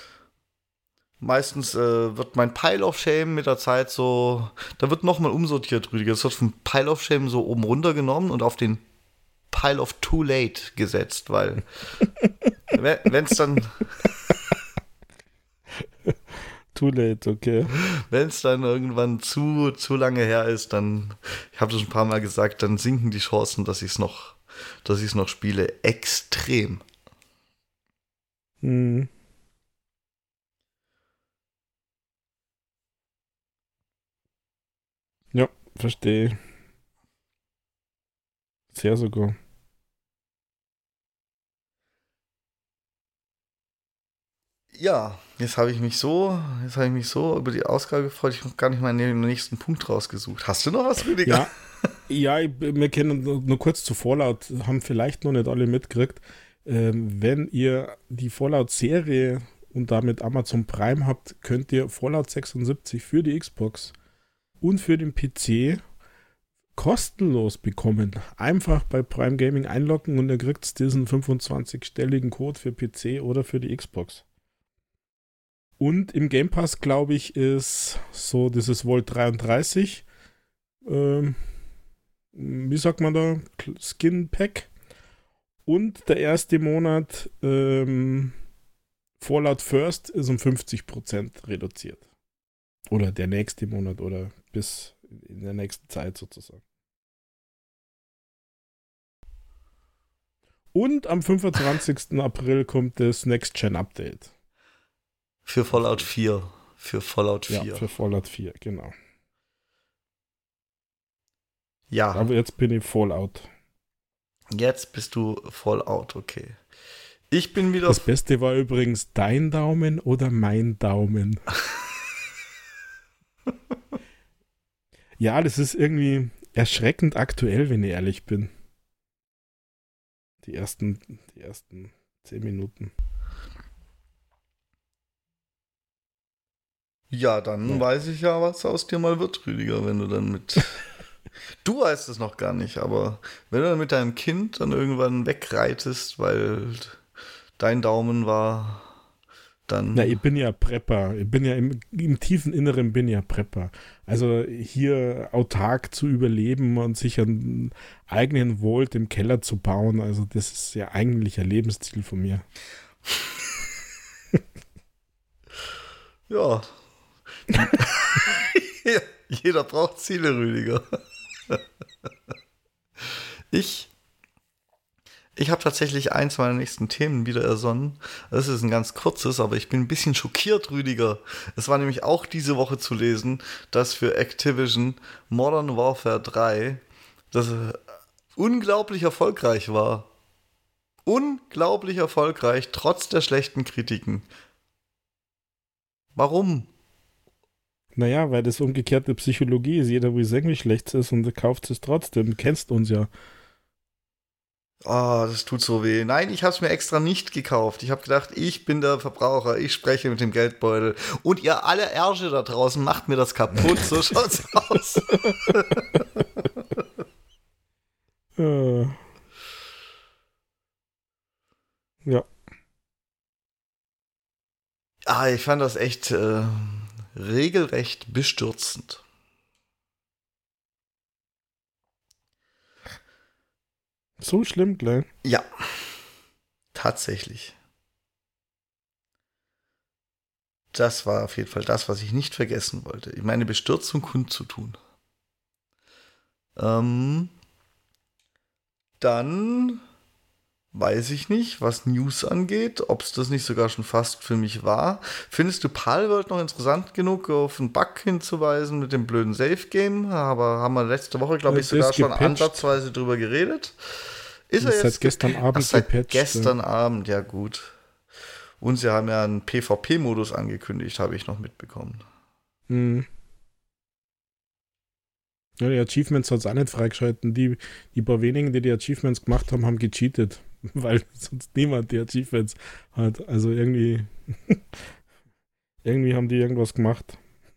wird mein Pile of Shame mit der Zeit so, da wird nochmal umsortiert, Rüdiger. Es wird vom Pile of Shame so oben runter genommen und auf den Pile of Too Late gesetzt, weil wenn es dann Too late, okay. Wenn es dann irgendwann zu lange her ist, dann, ich habe das schon ein paar Mal gesagt, dann sinken die Chancen, dass ich es noch spiele, extrem. Hm. Ja, verstehe. Sehr sogar. Ja, jetzt habe ich mich so über die Ausgabe gefreut, ich habe gar nicht meinen nächsten Punkt rausgesucht. Hast du noch was, Rüdiger? Ja, ja, wir kennen nur kurz zu Fallout, haben vielleicht noch nicht alle mitgekriegt. Wenn ihr die Fallout-Serie und damit Amazon Prime habt, könnt ihr Fallout 76 für die Xbox und für den PC kostenlos bekommen. Einfach bei Prime Gaming einloggen und ihr kriegt diesen 25-stelligen Code für PC oder für die Xbox. Und im Game Pass, glaube ich, ist so dieses Volt 33, wie sagt man da, Skin Pack. Und der erste Monat Fallout First ist um 50% reduziert. Oder der nächste Monat oder bis in der nächsten Zeit sozusagen. Und am 25. April kommt das Next Gen Update. Für Fallout 4. Für Fallout 4. Ja, für Fallout 4, genau. Ja, Aber jetzt bin ich Fallout. jetzt bist du Fallout, okay. Ich bin wieder. Das Beste war übrigens dein Daumen oder mein Daumen. Ja, das ist irgendwie erschreckend aktuell, wenn ich ehrlich bin. Die ersten 10 Minuten. Ja, dann Ja. weiß ich ja, was aus dir mal wird, Rüdiger, wenn du dann mit. Du weißt es noch gar nicht, aber wenn du dann mit deinem Kind dann irgendwann wegreitest, weil dein Daumen war, dann. Na, ich bin ja Prepper. Ich bin ja im tiefen Inneren bin ja Prepper. Also hier autark zu überleben und sich einen eigenen Vault im Keller zu bauen, also das ist ja eigentlich ein Lebensziel von mir. Ja. Jeder braucht Ziele, Rüdiger. Ich habe tatsächlich eins meiner nächsten Themen wieder ersonnen. Das ist ein ganz kurzes, aber ich bin ein bisschen schockiert, Rüdiger. Es war nämlich auch diese Woche zu lesen, dass für Activision Modern Warfare 3 das unglaublich erfolgreich war. Unglaublich erfolgreich, trotz der schlechten Kritiken. Warum? Naja, weil das umgekehrte Psychologie ist. Jeder will sagen, wie schlecht es ist und kauft es trotzdem. Du kennst uns ja. Oh, das tut so weh. Nein, ich habe es mir extra nicht gekauft. Ich habe gedacht, ich bin der Verbraucher, ich spreche mit dem Geldbeutel. Und ihr alle Ärsche da draußen macht mir das kaputt. So schaut's aus. Äh, ja. Ich fand das echt regelrecht bestürzend. So schlimm gleich. Ja, tatsächlich. Das war auf jeden Fall das, was ich nicht vergessen wollte. Meine Bestürzung kundzutun. Dann weiß ich nicht, was News angeht, ob es das nicht sogar schon fast für mich war. Findest du Palworld noch interessant genug, auf einen Bug hinzuweisen mit dem blöden Save-Game? Aber haben wir letzte Woche, glaube ich, Das sogar ist schon gepatcht. ansatzweise drüber geredet. Ist er Das ist jetzt seit gestern Abend seit gepatcht, gestern Abend, ja gut. Und sie haben ja einen PvP-Modus angekündigt, habe ich noch mitbekommen. Hm. Ja, die Achievements hat es auch nicht freigeschalten. Die paar wenigen, die Achievements gemacht haben, haben gecheatet. Weil sonst niemand die Achievements hat. Also irgendwie haben die irgendwas gemacht.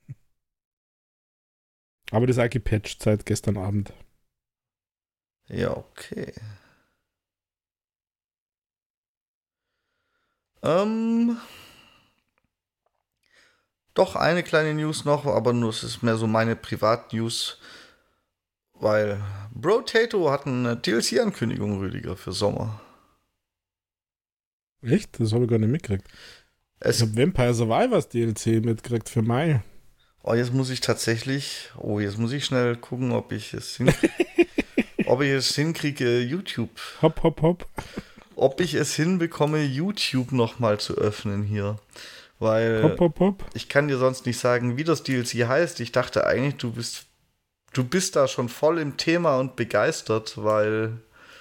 Aber das ist auch gepatcht seit gestern Abend. Ja, okay. Doch eine kleine News noch, aber nur es ist mehr so meine Privat-News, weil Brotato hat eine DLC-Ankündigung, Rüdiger, für Sommer. Echt? Das habe ich gar nicht mitgekriegt. Ich habe Vampire Survivors DLC mitgekriegt für Mai. Oh, jetzt muss ich schnell gucken, ob ich es hinkriege, YouTube. Hopp, hopp, hopp. Ob ich es hinbekomme, YouTube nochmal zu öffnen hier. Weil Hopp, hopp, hopp. ich kann dir sonst nicht sagen, wie das DLC heißt. Ich dachte eigentlich, du bist da schon voll im Thema und begeistert, weil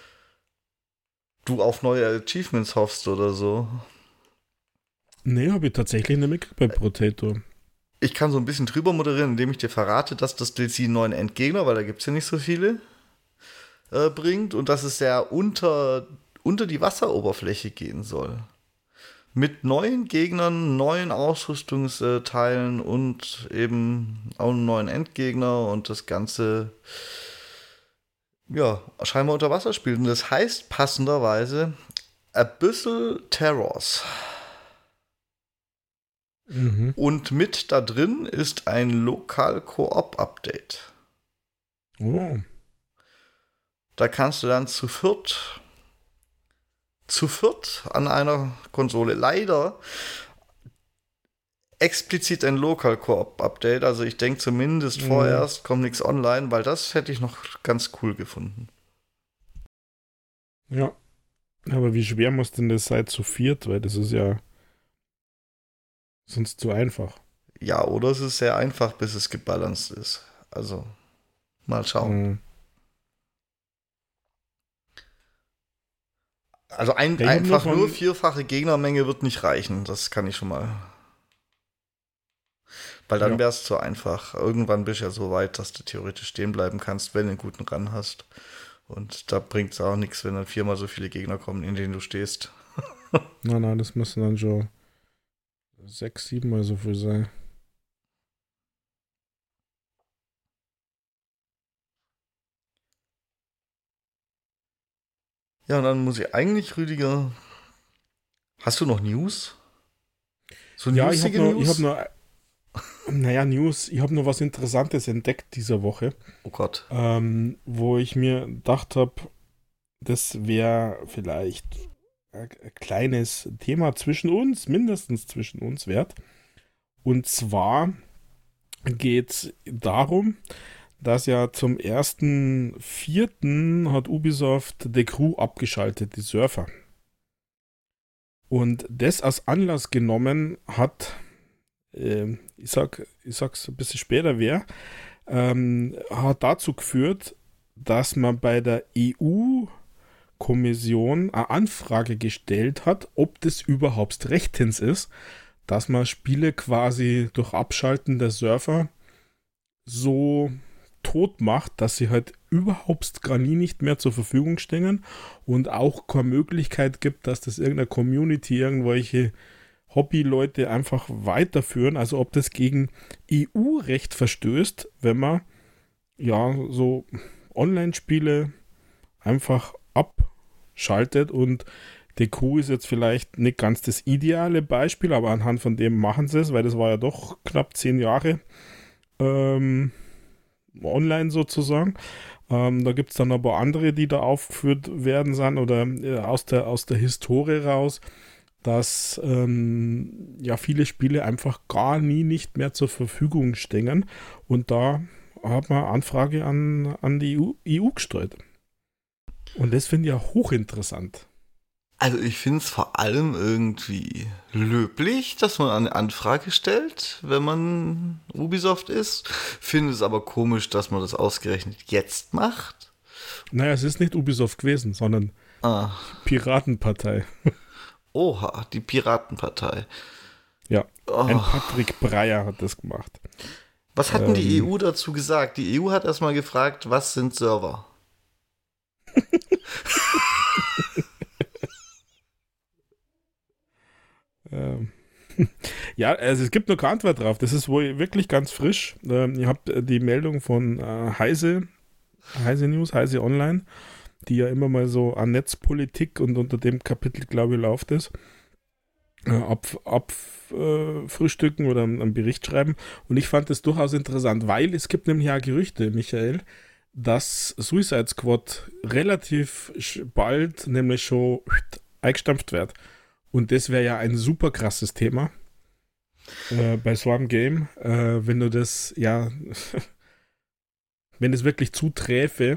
du auf neue Achievements hoffst oder so. Nee, habe ich tatsächlich nicht mitgekriegt bei Potato. Ich kann so ein bisschen drüber moderieren, indem ich dir verrate, dass das DLC einen neuen Endgegner, weil da gibt es ja nicht so viele, bringt und dass es sehr unter die Wasseroberfläche gehen soll. Mit neuen Gegnern, neuen Ausrüstungsteilen und eben auch einen neuen Endgegner und das Ganze ja, scheinbar unter Wasser spielt. Und das heißt passenderweise Abyssal Terrors. Mhm. Und mit da drin ist ein Lokal-Koop-Update. Oh. Da kannst du dann zu viert an einer Konsole leider explizit ein Local-Koop-Update. Also ich denke zumindest vorerst kommt nichts online, weil das hätte ich noch ganz cool gefunden. Ja. Aber wie schwer muss denn das sein zu viert? Weil das ist ja sonst zu einfach. Ja, oder es ist sehr einfach, bis es gebalanced ist. Also, mal schauen. Mhm. Also einfach nur vierfache Gegnermenge wird nicht reichen. Das kann ich schon mal. Weil dann wäre es zu einfach. Irgendwann bist du ja so weit, dass du theoretisch stehen bleiben kannst, wenn du einen guten Run hast. Und da bringt es auch nichts, wenn dann viermal so viele Gegner kommen, in denen du stehst. Nein, das müssen dann schon 6, 7 Mal so viel sein. Ja, und dann muss ich eigentlich, Rüdiger. Hast du noch News? So ja, ich habe nur was Interessantes entdeckt diese Woche. Oh Gott. Wo ich mir gedacht habe, das wäre vielleicht ein kleines Thema zwischen uns, mindestens zwischen uns wert. Und zwar geht es darum, dass ja zum 1.4. hat Ubisoft The Crew abgeschaltet, die Surfer. Und das als Anlass genommen hat, ich sag's ein bisschen später, hat dazu geführt, dass man bei der EU-Kommission eine Anfrage gestellt hat, ob das überhaupt rechtens ist, dass man Spiele quasi durch Abschalten der Surfer so tot macht, dass sie halt überhaupt gar nie nicht mehr zur Verfügung stehen und auch keine Möglichkeit gibt, dass das irgendeine Community, irgendwelche Hobbyleute einfach weiterführen, also ob das gegen EU-Recht verstößt, wenn man ja so Online-Spiele einfach abschaltet. Und die Crew ist jetzt vielleicht nicht ganz das ideale Beispiel, aber anhand von dem machen sie es, weil das war ja doch knapp 10 Jahre online sozusagen. Da gibt es dann aber andere, die da aufgeführt werden sind oder aus der Historie raus, dass ja viele Spiele einfach gar nie nicht mehr zur Verfügung stehen. Und da hat man Anfrage an die EU gestellt. Und das finde ich ja hochinteressant. Also ich finde es vor allem irgendwie löblich, dass man eine Anfrage stellt, wenn man Ubisoft ist. Finde es aber komisch, dass man das ausgerechnet jetzt macht. Naja, es ist nicht Ubisoft gewesen, sondern Piratenpartei. Oha, die Piratenpartei. Ja, ein Patrick Breyer hat das gemacht. Was hat denn die EU dazu gesagt? Die EU hat erstmal gefragt, was sind Server? Ja, also es gibt noch keine Antwort drauf. Das ist wohl wirklich ganz frisch. Ihr habt die Meldung von Heise News, Heise Online, die ja immer mal so an Netzpolitik und unter dem Kapitel, glaube ich, läuft es. Frühstücken oder einen Bericht schreiben. Und ich fand das durchaus interessant, weil es gibt nämlich ja Gerüchte, Michael, dass Suicide Squad relativ bald nämlich schon eingestampft wird. Und das wäre ja ein super krasses Thema bei so einem Game, wenn du das, ja, wenn es wirklich zuträfe,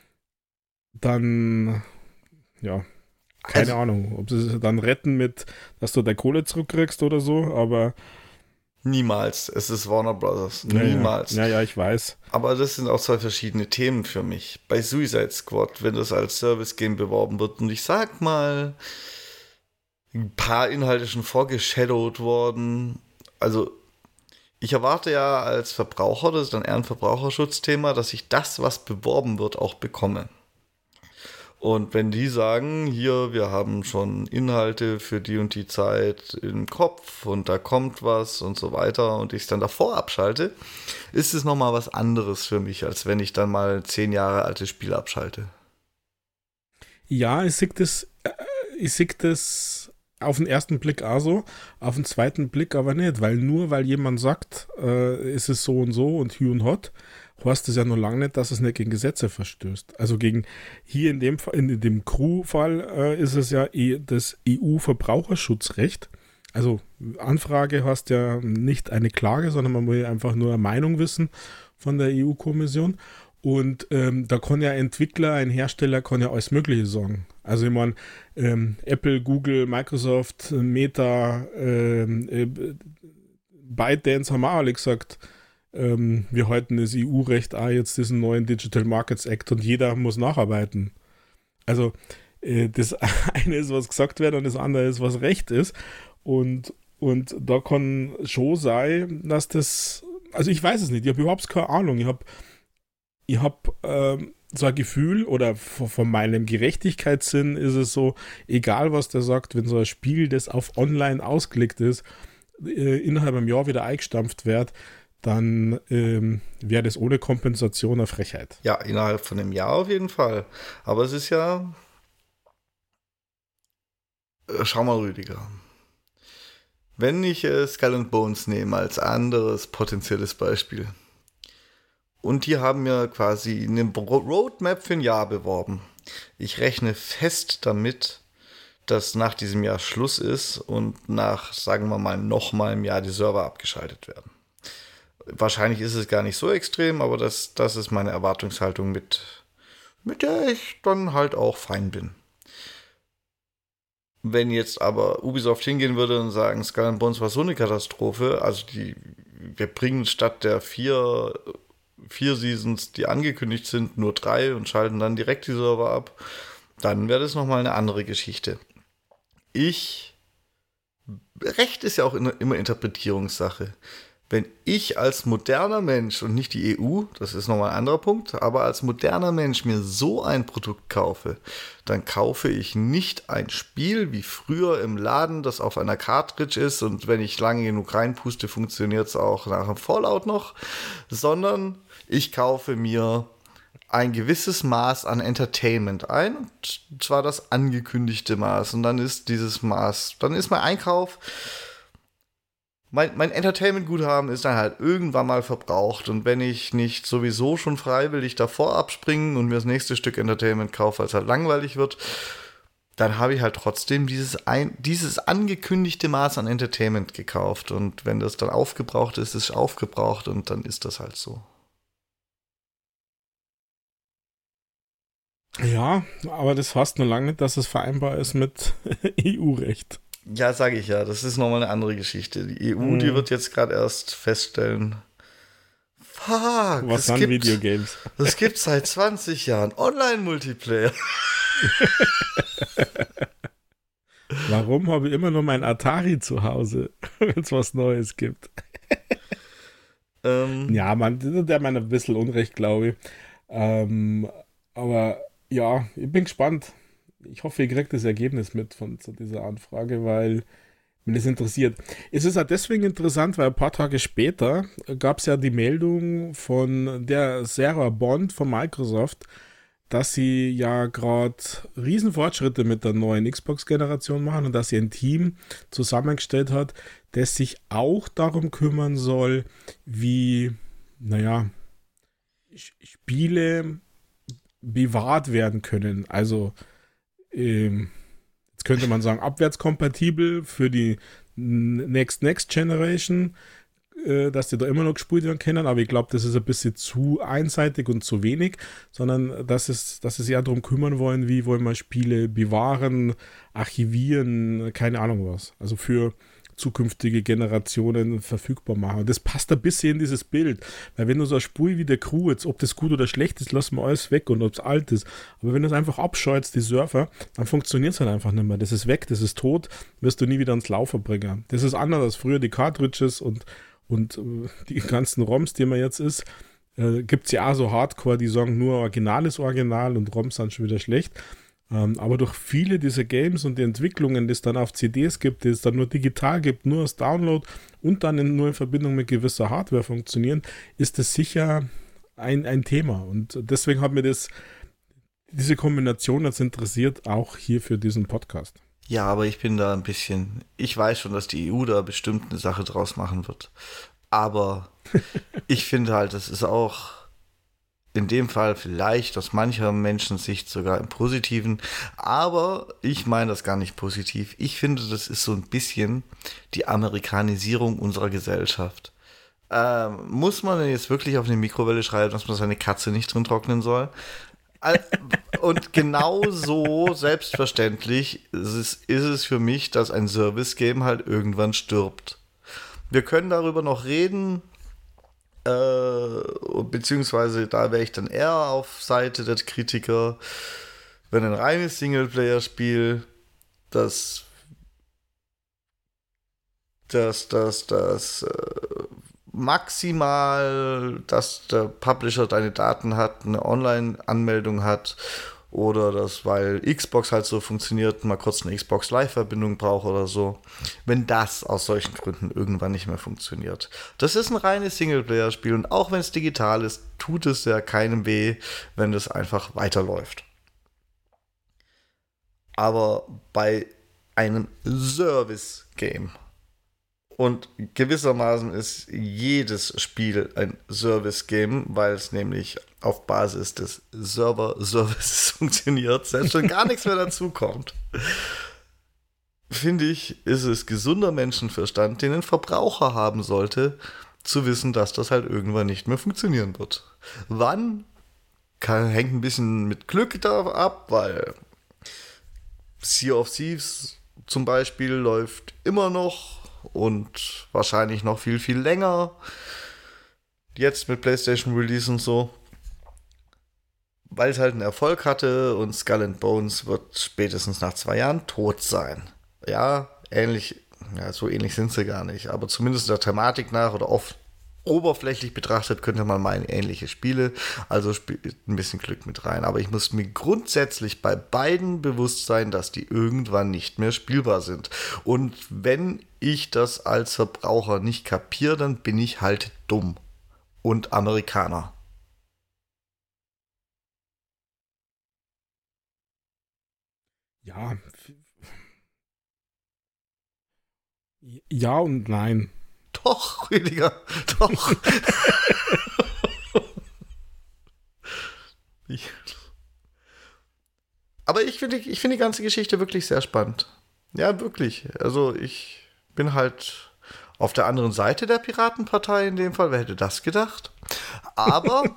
dann, ja, keine Ahnung, ob sie es dann retten mit, dass du deine Kohle zurückkriegst oder so, aber niemals. Es ist Warner Brothers. Niemals. Ja, ich weiß. Aber das sind auch zwei verschiedene Themen für mich. Bei Suicide Squad, wenn das als Service-Game beworben wird und ich sag mal, ein paar Inhalte schon vorgeshadowed worden. Also, ich erwarte ja als Verbraucher, das ist dann eher ein Verbraucherschutzthema, dass ich das, was beworben wird, auch bekomme. Und wenn die sagen, hier, wir haben schon Inhalte für die und die Zeit im Kopf und da kommt was und so weiter und ich es dann davor abschalte, ist es nochmal was anderes für mich, als wenn ich dann mal 10 Jahre altes Spiel abschalte. Ja, ich sehe das auf den ersten Blick auch so, auf den zweiten Blick aber nicht, weil jemand sagt, ist es so und Hü und Hot, heißt es ja noch lange nicht, dass es nicht gegen Gesetze verstößt. Also gegen, hier in dem Fall, in dem Crew-Fall ist es ja das EU-Verbraucherschutzrecht. Also Anfrage heißt ja nicht eine Klage, sondern man will einfach nur eine Meinung wissen von der EU-Kommission. Und da kann ja ein Hersteller kann ja alles Mögliche sagen. Also ich meine, Apple, Google, Microsoft, Meta, ByteDance haben auch alle gesagt, wir halten das EU-Recht auch jetzt diesen neuen Digital Markets Act und jeder muss nacharbeiten. Also das eine ist, was gesagt wird und das andere ist, was Recht ist. Und da kann schon sein, dass das, also ich weiß es nicht, ich habe überhaupt keine Ahnung. Ich habe so ein Gefühl oder von meinem Gerechtigkeitssinn ist es so, egal was der sagt, wenn so ein Spiel, das auf online ausgelegt ist, innerhalb einem Jahr wieder eingestampft wird, dann wäre das ohne Kompensation eine Frechheit. Ja, innerhalb von einem Jahr auf jeden Fall. Aber es ist ja... Schau mal, Rüdiger. Wenn ich Skull and Bones nehme als anderes potenzielles Beispiel und die haben ja quasi eine Roadmap für ein Jahr beworben. Ich rechne fest damit, dass nach diesem Jahr Schluss ist und nach, sagen wir mal, nochmal einem Jahr die Server abgeschaltet werden. Wahrscheinlich ist es gar nicht so extrem, aber das ist meine Erwartungshaltung, mit der ich dann halt auch fein bin. Wenn jetzt aber Ubisoft hingehen würde und sagen, Skull and Bones war so eine Katastrophe, also wir bringen statt der vier Seasons, die angekündigt sind, nur 3 und schalten dann direkt die Server ab, dann wäre das nochmal eine andere Geschichte. Recht ist ja auch immer Interpretierungssache. Wenn ich als moderner Mensch und nicht die EU, das ist nochmal ein anderer Punkt, aber als moderner Mensch mir so ein Produkt kaufe, dann kaufe ich nicht ein Spiel wie früher im Laden, das auf einer Cartridge ist und wenn ich lange genug reinpuste, funktioniert es auch nach dem Fallout noch, sondern ich kaufe mir ein gewisses Maß an Entertainment ein, und zwar das angekündigte Maß. Und dann ist mein Einkauf, mein Entertainment-Guthaben ist dann halt irgendwann mal verbraucht. Und wenn ich nicht sowieso schon freiwillig davor abspringen und mir das nächste Stück Entertainment kaufe, weil es halt langweilig wird, dann habe ich halt trotzdem dieses angekündigte Maß an Entertainment gekauft. Und wenn das dann aufgebraucht ist, ist es aufgebraucht und dann ist das halt so. Ja, aber das heißt nur lange nicht, dass es vereinbar ist mit EU-Recht. Ja, sage ich ja, das ist nochmal eine andere Geschichte. Die EU, die wird jetzt gerade erst feststellen, fuck, was sind Videogames? Es gibt seit 20 Jahren Online-Multiplayer. Warum habe ich immer nur mein Atari zu Hause, wenn es was Neues gibt? Ja, der meint ein bisschen Unrecht, glaube ich. Aber ja, ich bin gespannt. Ich hoffe, ihr kriegt das Ergebnis mit zu dieser Anfrage, weil mich das interessiert. Es ist auch deswegen interessant, weil ein paar Tage später gab es ja die Meldung von der Sarah Bond von Microsoft, dass sie ja gerade Riesenfortschritte mit der neuen Xbox-Generation machen und dass sie ein Team zusammengestellt hat, das sich auch darum kümmern soll, wie, Spiele bewahrt werden können. Also, jetzt Jetzt könnte man sagen, abwärtskompatibel für die Next Generation, dass die da immer noch gespielt werden können, aber ich glaube, das ist ein bisschen zu einseitig und zu wenig, sondern dass es eher darum kümmern wollen, wie wollen wir Spiele bewahren, archivieren, keine Ahnung was. Also für zukünftige Generationen verfügbar machen. Und das passt ein bisschen in dieses Bild, weil wenn du so ein Spiel wie der Crew, jetzt, ob das gut oder schlecht ist, lassen wir alles weg und ob es alt ist, aber wenn du es einfach abschaltest, die Server, dann funktioniert es halt einfach nicht mehr. Das ist weg, das ist tot, wirst du nie wieder ans Laufen bringen. Das ist anders als früher die Cartridges und die ganzen ROMs, die man jetzt ist, gibt es ja auch so Hardcore, die sagen, nur Original ist Original und ROMs sind schon wieder schlecht. Aber durch viele dieser Games und die Entwicklungen, die es dann auf CDs gibt, die es dann nur digital gibt, nur als Download und dann nur in Verbindung mit gewisser Hardware funktionieren, ist das sicher ein Thema. Und deswegen hat mir diese Kombination jetzt interessiert, auch hier für diesen Podcast. Ja, aber ich bin da ich weiß schon, dass die EU da bestimmt eine Sache draus machen wird. Aber ich finde halt, das ist auch in dem Fall vielleicht aus mancher Menschensicht sogar im Positiven. Aber ich meine das gar nicht positiv. Ich finde, das ist so ein bisschen die Amerikanisierung unserer Gesellschaft. Muss man denn jetzt wirklich auf eine Mikrowelle schreiben, dass man seine Katze nicht drin trocknen soll? Und genauso selbstverständlich ist es für mich, dass ein Service-Game halt irgendwann stirbt. Wir können darüber noch reden, beziehungsweise da wäre ich dann eher auf Seite der Kritiker, wenn ein reines Singleplayer-Spiel maximal, dass der Publisher deine Daten hat, eine Online-Anmeldung hat oder das, weil Xbox halt so funktioniert, mal kurz eine Xbox Live-Verbindung braucht oder so. Wenn das aus solchen Gründen irgendwann nicht mehr funktioniert. Das ist ein reines Singleplayer-Spiel und auch wenn es digital ist, tut es ja keinem weh, wenn das einfach weiterläuft. Aber bei einem Service-Game und gewissermaßen ist jedes Spiel ein Service-Game, weil es nämlich auf Basis des Server-Services funktioniert, selbst wenn gar nichts mehr dazu kommt. Finde ich, ist es gesunder Menschenverstand, den ein Verbraucher haben sollte, zu wissen, dass das halt irgendwann nicht mehr funktionieren wird. Wann? Hängt ein bisschen mit Glück da ab, weil Sea of Thieves zum Beispiel läuft immer noch und wahrscheinlich noch viel, viel länger. Jetzt mit PlayStation Release und so. Weil es halt einen Erfolg hatte und Skull and Bones wird spätestens nach 2 Jahren tot sein. Ja, so ähnlich sind sie gar nicht. Aber zumindest der Thematik nach oder oberflächlich betrachtet könnte man meinen, ähnliche Spiele. Also spielt ein bisschen Glück mit rein. Aber ich muss mir grundsätzlich bei beiden bewusst sein, dass die irgendwann nicht mehr spielbar sind. Und wenn ich das als Verbraucher nicht kapiere, dann bin ich halt dumm. Und Amerikaner. Ja. Ja und nein. Doch, Rüdiger, doch. Aber ich finde die ganze Geschichte wirklich sehr spannend. Ja, wirklich. Also ich bin halt auf der anderen Seite der Piratenpartei in dem Fall. Wer hätte das gedacht? Aber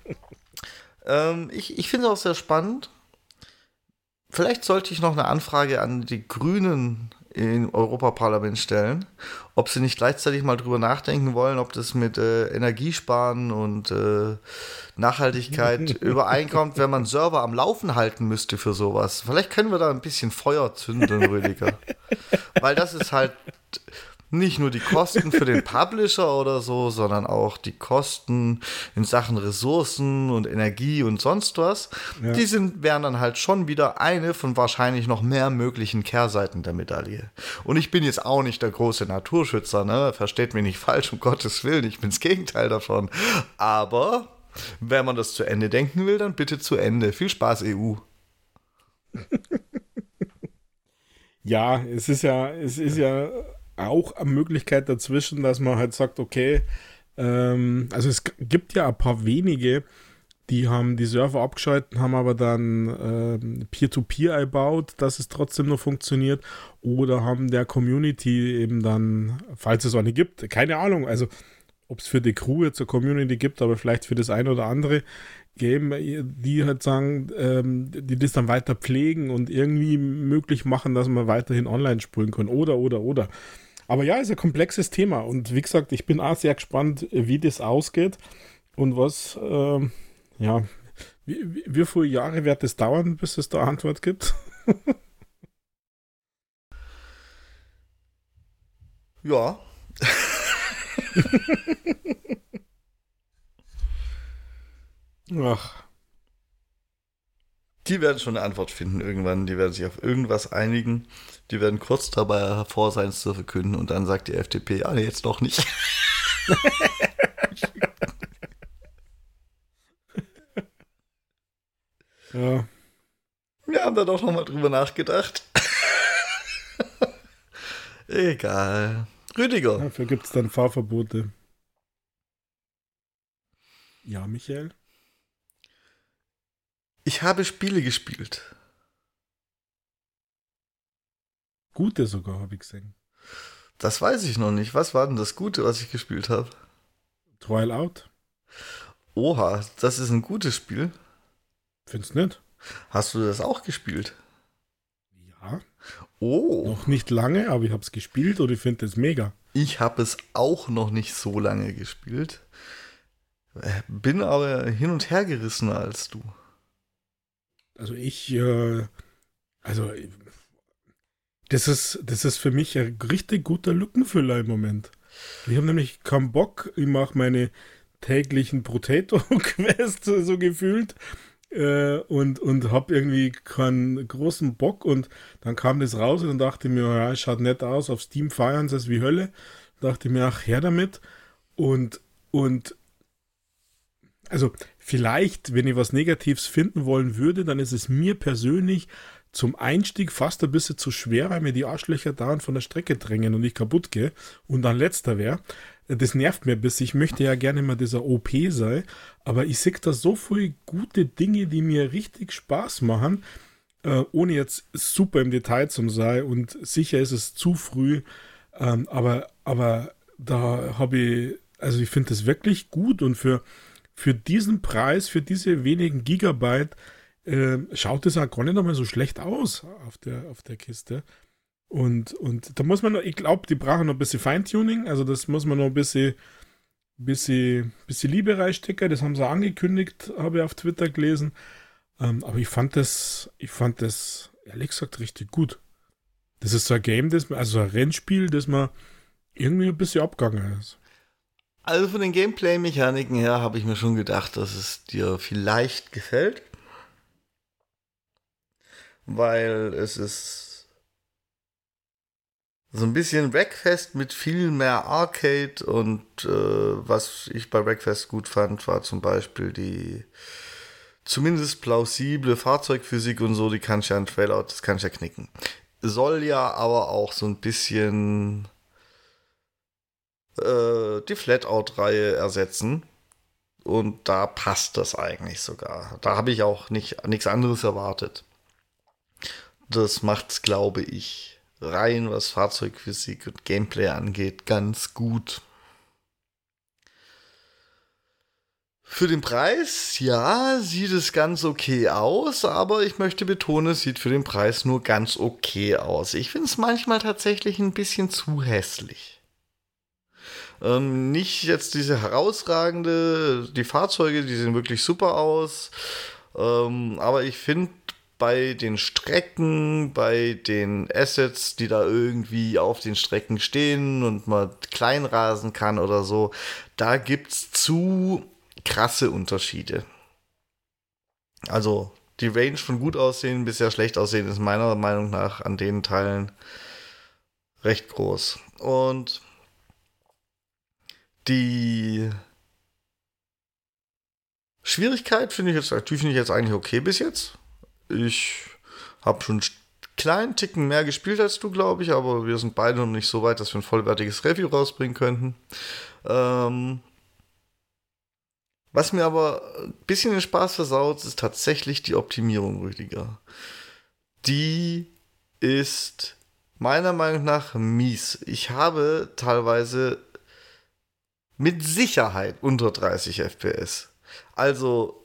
ich finde es auch sehr spannend. Vielleicht sollte ich noch eine Anfrage an die Grünen im Europaparlament stellen, ob sie nicht gleichzeitig mal drüber nachdenken wollen, ob das mit Energiesparen und Nachhaltigkeit übereinkommt, wenn man Server am Laufen halten müsste für sowas. Vielleicht können wir da ein bisschen Feuer zünden, Rüdiger. Weil das ist halt nicht nur die Kosten für den Publisher oder so, sondern auch die Kosten in Sachen Ressourcen und Energie und sonst was. Ja. Wären dann halt schon wieder eine von wahrscheinlich noch mehr möglichen Kehrseiten der Medaille. Und ich bin jetzt auch nicht der große Naturschützer, ne? Versteht mich nicht falsch, um Gottes Willen, ich bin das Gegenteil davon. Aber wenn man das zu Ende denken will, dann bitte zu Ende. Viel Spaß, EU. Ja, es ist ja auch eine Möglichkeit dazwischen, dass man halt sagt, okay, also es gibt ja ein paar wenige Die haben die Server abgeschaltet, haben aber dann Peer-to-Peer erbaut, dass es trotzdem noch funktioniert. Oder haben der Community eben dann, falls es eine gibt, keine Ahnung, also ob es für die Crew jetzt eine Community gibt, aber vielleicht für das eine oder andere Game, die halt sagen, die das dann weiter pflegen und irgendwie möglich machen, dass man weiterhin online spielen kann. Oder. Aber ja, ist ein komplexes Thema. Und wie gesagt, ich bin auch sehr gespannt, wie das ausgeht und was, ja, wie viele Jahre wird es dauern, bis es da eine Antwort gibt? Ja. Ach, Die werden schon eine Antwort finden irgendwann. Die werden sich auf irgendwas einigen. Die werden kurz dabei hervor sein, es zu verkünden. Und dann sagt die FDP, ja, nee, jetzt doch nicht. ja. Wir haben da doch nochmal drüber nachgedacht. Egal. Rüdiger. Dafür gibt es dann Fahrverbote. Ja, Michael? Ich habe Spiele gespielt. Gute sogar, habe ich gesehen. Das weiß ich noch nicht. Was war denn das Gute, was ich gespielt habe? Trial Out? Oha, das ist ein gutes Spiel. Findest du nicht? Hast du das auch gespielt? Ja. Oh. Noch nicht lange, aber ich habe es gespielt und ich finde es mega. Ich habe es auch noch nicht so lange gespielt. Bin aber hin und her gerissener als du. Also das ist für mich ein richtig guter Lückenfüller im Moment. Ich habe nämlich keinen Bock, ich mache meine täglichen Potato-Quests so gefühlt und habe irgendwie keinen großen Bock und dann kam das raus und dann dachte ich mir, ja, es schaut nett aus, auf Steam feiern sie es wie Hölle. Dachte ich mir, ach, her damit und also vielleicht, wenn ich was Negatives finden wollen würde, dann ist es mir persönlich zum Einstieg fast ein bisschen zu schwer, weil mir die Arschlöcher dauernd von der Strecke drängen und ich kaputt gehe und dann letzter wäre. Das nervt mir ein bisschen. Ich möchte ja gerne mal dieser OP sein, aber ich sehe da so viele gute Dinge, die mir richtig Spaß machen, ohne jetzt super im Detail zu sein und sicher ist es zu früh, aber da habe ich, also ich finde das wirklich gut und für diesen Preis, für diese wenigen Gigabyte, schaut es auch gar nicht einmal so schlecht aus auf der Kiste. Und da muss man noch, ich glaube, die brauchen noch ein bisschen Feintuning, also das muss man noch ein bisschen Liebe reinstecken, das haben sie angekündigt, habe ich auf Twitter gelesen. Aber ich fand das ehrlich gesagt richtig gut. Das ist so ein Game, also ein Rennspiel, das man irgendwie ein bisschen abgegangen ist. Also von den Gameplay-Mechaniken her habe ich mir schon gedacht, dass es dir vielleicht gefällt. Weil es ist so ein bisschen Wreckfest mit viel mehr Arcade und was ich bei Wreckfest gut fand, war zum Beispiel die zumindest plausible Fahrzeugphysik und so, die kann ich ja in Trailout, das kann ich ja knicken. Soll ja aber auch so ein bisschen die Flatout-Reihe ersetzen. Und da passt das eigentlich sogar. Da habe ich auch nichts anderes erwartet. Das macht's, glaube ich, rein, was Fahrzeugphysik und Gameplay angeht, ganz gut. Für den Preis, ja, sieht es ganz okay aus, aber ich möchte betonen, es sieht für den Preis nur ganz okay aus. Ich finde es manchmal tatsächlich ein bisschen zu hässlich. Nicht jetzt diese herausragende, die Fahrzeuge, die sehen wirklich super aus, aber ich finde bei den Strecken, bei den Assets, die da irgendwie auf den Strecken stehen und man kleinrasen kann oder so, da gibt's zu krasse Unterschiede. Also die Range von gut aussehen bis sehr schlecht aussehen ist meiner Meinung nach an den Teilen recht groß. Und die Schwierigkeit finde ich jetzt eigentlich okay bis jetzt. Ich habe schon einen kleinen Ticken mehr gespielt als du, glaube ich, aber wir sind beide noch nicht so weit, dass wir ein vollwertiges Review rausbringen könnten. Was mir aber ein bisschen den Spaß versaut, ist tatsächlich die Optimierung, Rüdiger. Die ist meiner Meinung nach mies. Ich habe teilweise mit Sicherheit unter 30 FPS. Also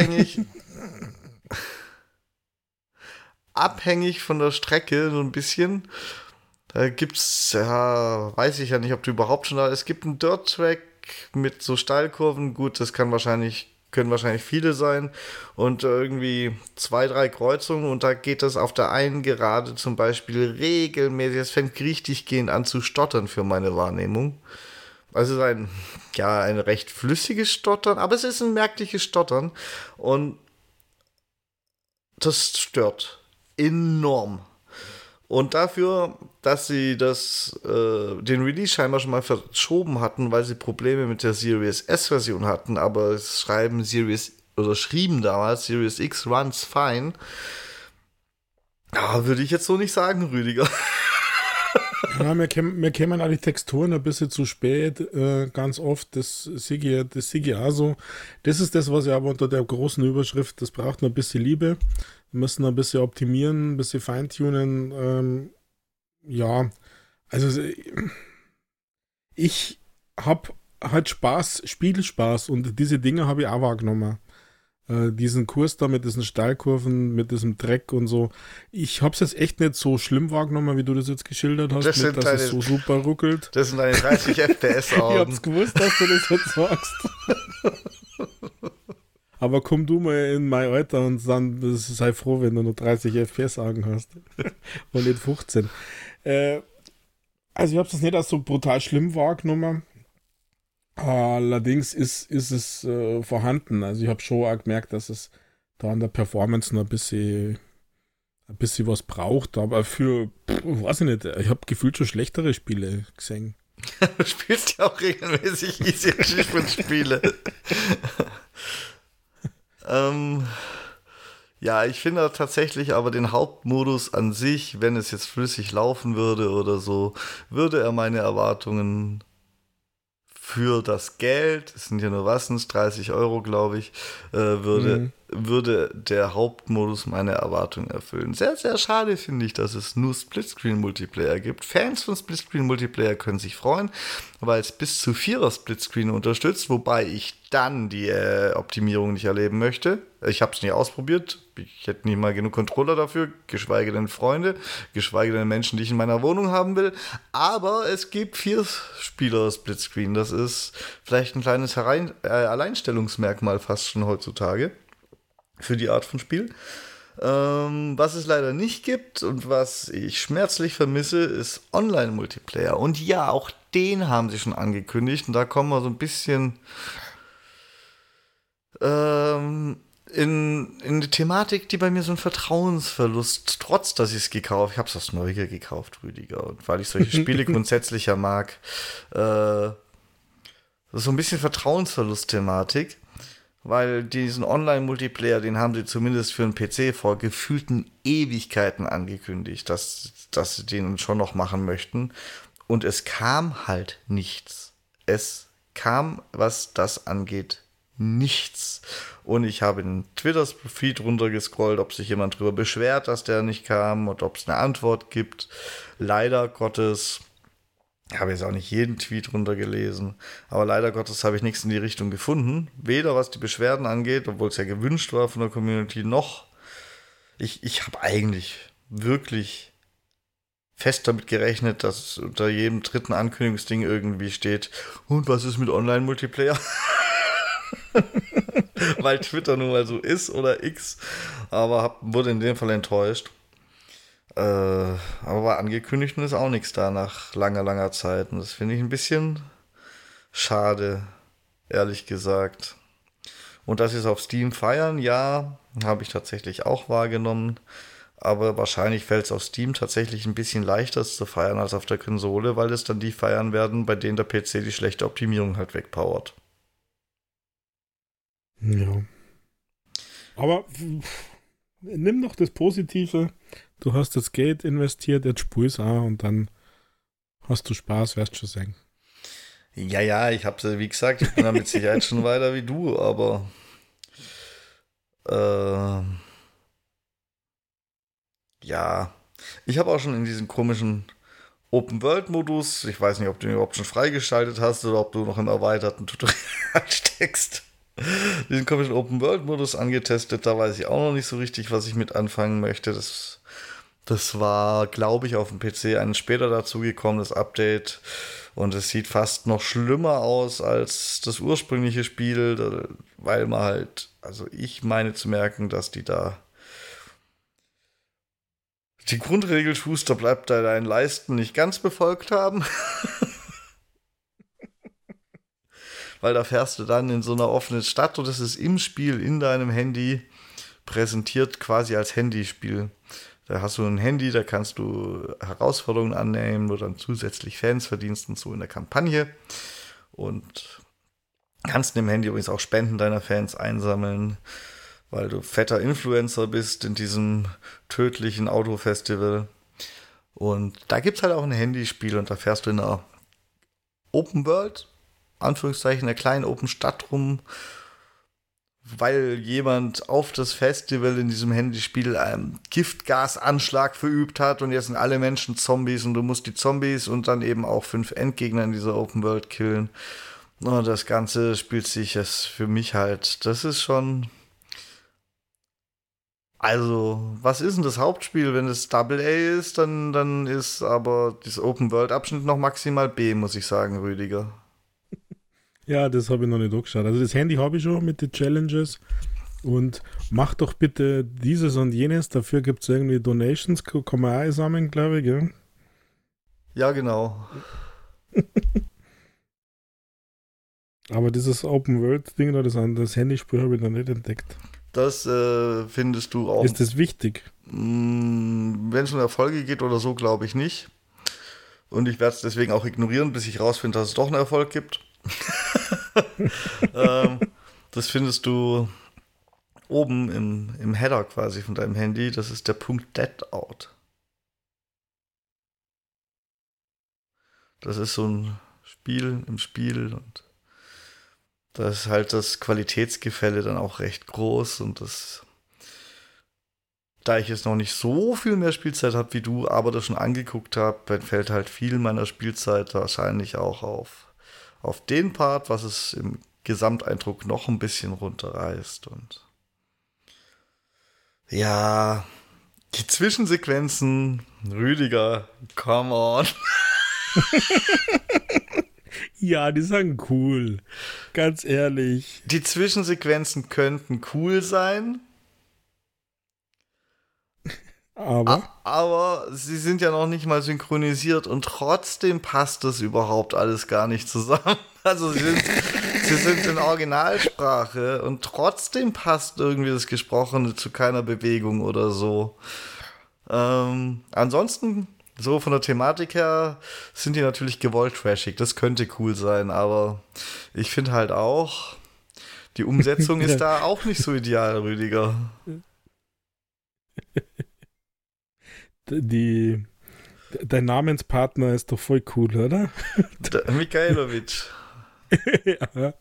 abhängig von der Strecke so ein bisschen. Da gibt's, ja, weiß ich ja nicht, ob du überhaupt schon da. Es gibt einen Dirt-Track mit so Steilkurven. Gut, das können wahrscheinlich viele sein. Und irgendwie 2, 3 Kreuzungen. Und da geht das auf der einen Gerade zum Beispiel regelmäßig. Es fängt richtig gehend an zu stottern für meine Wahrnehmung. Also es ist ein recht flüssiges Stottern, aber es ist ein merkliches Stottern. Und das stört enorm. Und dafür, dass sie den Release scheinbar schon mal verschoben hatten, weil sie Probleme mit der Series S-Version hatten, aber es schrieben damals, Series X runs fine. Ja, würde ich jetzt so nicht sagen, Rüdiger. Ja, wir kämen an die Texturen ein bisschen zu spät, ganz oft. Das sehe ich auch so. Das ist das, was ich aber unter der großen Überschrift, das braucht noch ein bisschen Liebe. Wir müssen ein bisschen optimieren, ein bisschen feintunen. Ja, also ich habe halt Spaß, Spielspaß und diese Dinge habe ich auch wahrgenommen. Diesen Kurs da mit diesen Steilkurven, mit diesem Dreck und so. Ich habe es jetzt echt nicht so schlimm wahrgenommen, wie du das jetzt geschildert hast, dass es so super ruckelt. Das sind deine 30 FPS-Augen. Ich hab's gewusst, dass du das jetzt sagst. Aber komm du mal in mein Alter und dann sei froh, wenn du nur 30 FPS-Augen hast. Und nicht 15. Also ich habe das nicht als so brutal schlimm wahrgenommen. Allerdings ist es vorhanden. Also ich habe schon auch gemerkt, dass es da an der Performance noch ein bisschen was braucht. Aber weiß ich nicht, ich habe gefühlt schon schlechtere Spiele gesehen. Du spielst ja auch regelmäßig Easy Achievement-Spiele. Ja, ich finde tatsächlich aber den Hauptmodus an sich, wenn es jetzt flüssig laufen würde oder so, würde er meine Erwartungen für das Geld, es sind ja nur 30 Euro, glaube ich, würde der Hauptmodus meine Erwartungen erfüllen. Sehr, sehr schade finde ich, dass es nur Splitscreen-Multiplayer gibt. Fans von Splitscreen-Multiplayer können sich freuen, weil es bis zu 4er Splitscreen unterstützt, wobei ich dann die Optimierung nicht erleben möchte. Ich habe es nie ausprobiert. Ich hätte nicht mal genug Controller dafür, geschweige denn Freunde, geschweige denn Menschen, die ich in meiner Wohnung haben will. Aber es gibt 4-Spieler Splitscreen. Das ist vielleicht ein kleines Alleinstellungsmerkmal fast schon heutzutage für die Art von Spiel. Was es leider nicht gibt und was ich schmerzlich vermisse, ist Online-Multiplayer. Und ja, auch den haben sie schon angekündigt. Und da kommen wir so ein bisschen in die Thematik, die bei mir so ein Vertrauensverlust, trotz dass ich es gekauft, ich habe es aus Neugier gekauft, Rüdiger, und weil ich solche Spiele grundsätzlich ja mag, so ein bisschen Vertrauensverlust-Thematik, weil diesen Online-Multiplayer, den haben sie zumindest für einen PC vor gefühlten Ewigkeiten angekündigt, dass sie den schon noch machen möchten, und es kam halt nichts. Es kam, was das angeht, nichts. Und ich habe in Twitters Feed runtergescrollt, ob sich jemand darüber beschwert, dass der nicht kam und ob es eine Antwort gibt. Leider Gottes, ich habe jetzt auch nicht jeden Tweet runtergelesen, aber leider Gottes habe ich nichts in die Richtung gefunden. Weder was die Beschwerden angeht, obwohl es ja gewünscht war von der Community, noch. Ich habe eigentlich wirklich fest damit gerechnet, dass unter jedem dritten Ankündigungsding irgendwie steht, und was ist mit Online-Multiplayer? Weil Twitter nun mal so ist oder X, aber wurde in dem Fall enttäuscht. Aber bei Angekündigten ist auch nichts da nach langer, langer Zeit. Und das finde ich ein bisschen schade, ehrlich gesagt. Und dass sie es auf Steam feiern, ja, habe ich tatsächlich auch wahrgenommen. Aber wahrscheinlich fällt es auf Steam tatsächlich ein bisschen leichter zu feiern als auf der Konsole, weil es dann die feiern werden, bei denen der PC die schlechte Optimierung halt wegpowert. Ja. Aber nimm doch das Positive. Du hast das Geld investiert, jetzt spielst auch und dann hast du Spaß, wirst du schon sagen. Ja, ich hab's ja, wie gesagt, ich bin da mit Sicherheit schon weiter wie du, aber äh, ja, ich habe auch schon in diesem komischen Open-World-Modus, ich weiß nicht, ob du ihn überhaupt schon freigeschaltet hast oder ob du noch im erweiterten Tutorial steckst, diesen komischen Open-World-Modus angetestet, da weiß ich auch noch nicht so richtig, was ich mit anfangen möchte. Das war, glaube ich, auf dem PC ein später dazugekommenes Update und es sieht fast noch schlimmer aus als das ursprüngliche Spiel, weil man halt, also ich meine zu merken, dass die da die Grundregel Schuster bleibt bei deinen Leisten nicht ganz befolgt haben, weil da fährst du dann in so einer offenen Stadt und das ist im Spiel in deinem Handy präsentiert quasi als Handyspiel. Da hast du ein Handy, da kannst du Herausforderungen annehmen, wo dann zusätzlich Fans verdienst und so in der Kampagne. Und kannst in dem Handy übrigens auch Spenden deiner Fans einsammeln, weil du fetter Influencer bist in diesem tödlichen Autofestival. Und da gibt es halt auch ein Handyspiel und da fährst du in einer Open World, Anführungszeichen, einer kleinen Open Stadt rum, weil jemand auf das Festival in diesem Handyspiel einen Giftgasanschlag verübt hat und jetzt sind alle Menschen Zombies und du musst die Zombies und dann eben auch 5 Endgegner in dieser Open World killen. Und das Ganze spielt sich jetzt für mich halt, das ist schon. Also, was ist denn das Hauptspiel? Wenn es Double A ist, dann ist aber das Open World Abschnitt noch maximal B, muss ich sagen, Rüdiger. Ja, das habe ich noch nicht angeschaut. Also das Handy habe ich schon mit den Challenges und mach doch bitte dieses und jenes. Dafür gibt es irgendwie Donations, kann man auch einsammeln, glaube ich, gell? Ja, genau. Aber dieses Open-World-Ding oder das Handyspiel habe ich noch nicht entdeckt. Das findest du auch. Ist das wichtig? Wenn es um Erfolge geht oder so, glaube ich nicht. Und ich werde es deswegen auch ignorieren, bis ich rausfinde, dass es doch einen Erfolg gibt. Das findest du oben im Header quasi von deinem Handy. Das ist der Punkt Deadout. Das ist so ein Spiel im Spiel und da ist halt das Qualitätsgefälle dann auch recht groß und da ich jetzt noch nicht so viel mehr Spielzeit habe wie du, aber das schon angeguckt habe, dann fällt halt viel meiner Spielzeit wahrscheinlich auch auf den Part, was es im Gesamteindruck noch ein bisschen runterreißt. Und ja, die Zwischensequenzen, Rüdiger, come on. Ja, die sind cool. Ganz ehrlich. Die Zwischensequenzen könnten cool sein. Aber sie sind ja noch nicht mal synchronisiert und trotzdem passt das überhaupt alles gar nicht zusammen. Also sie sind in Originalsprache und trotzdem passt irgendwie das Gesprochene zu keiner Bewegung oder so. Ansonsten, so von der Thematik her, sind die natürlich gewollt trashig. Das könnte cool sein, aber ich finde halt auch, die Umsetzung ist da auch nicht so ideal, Rüdiger. Dein Namenspartner ist doch voll cool, oder? Mikhailovic. Ja.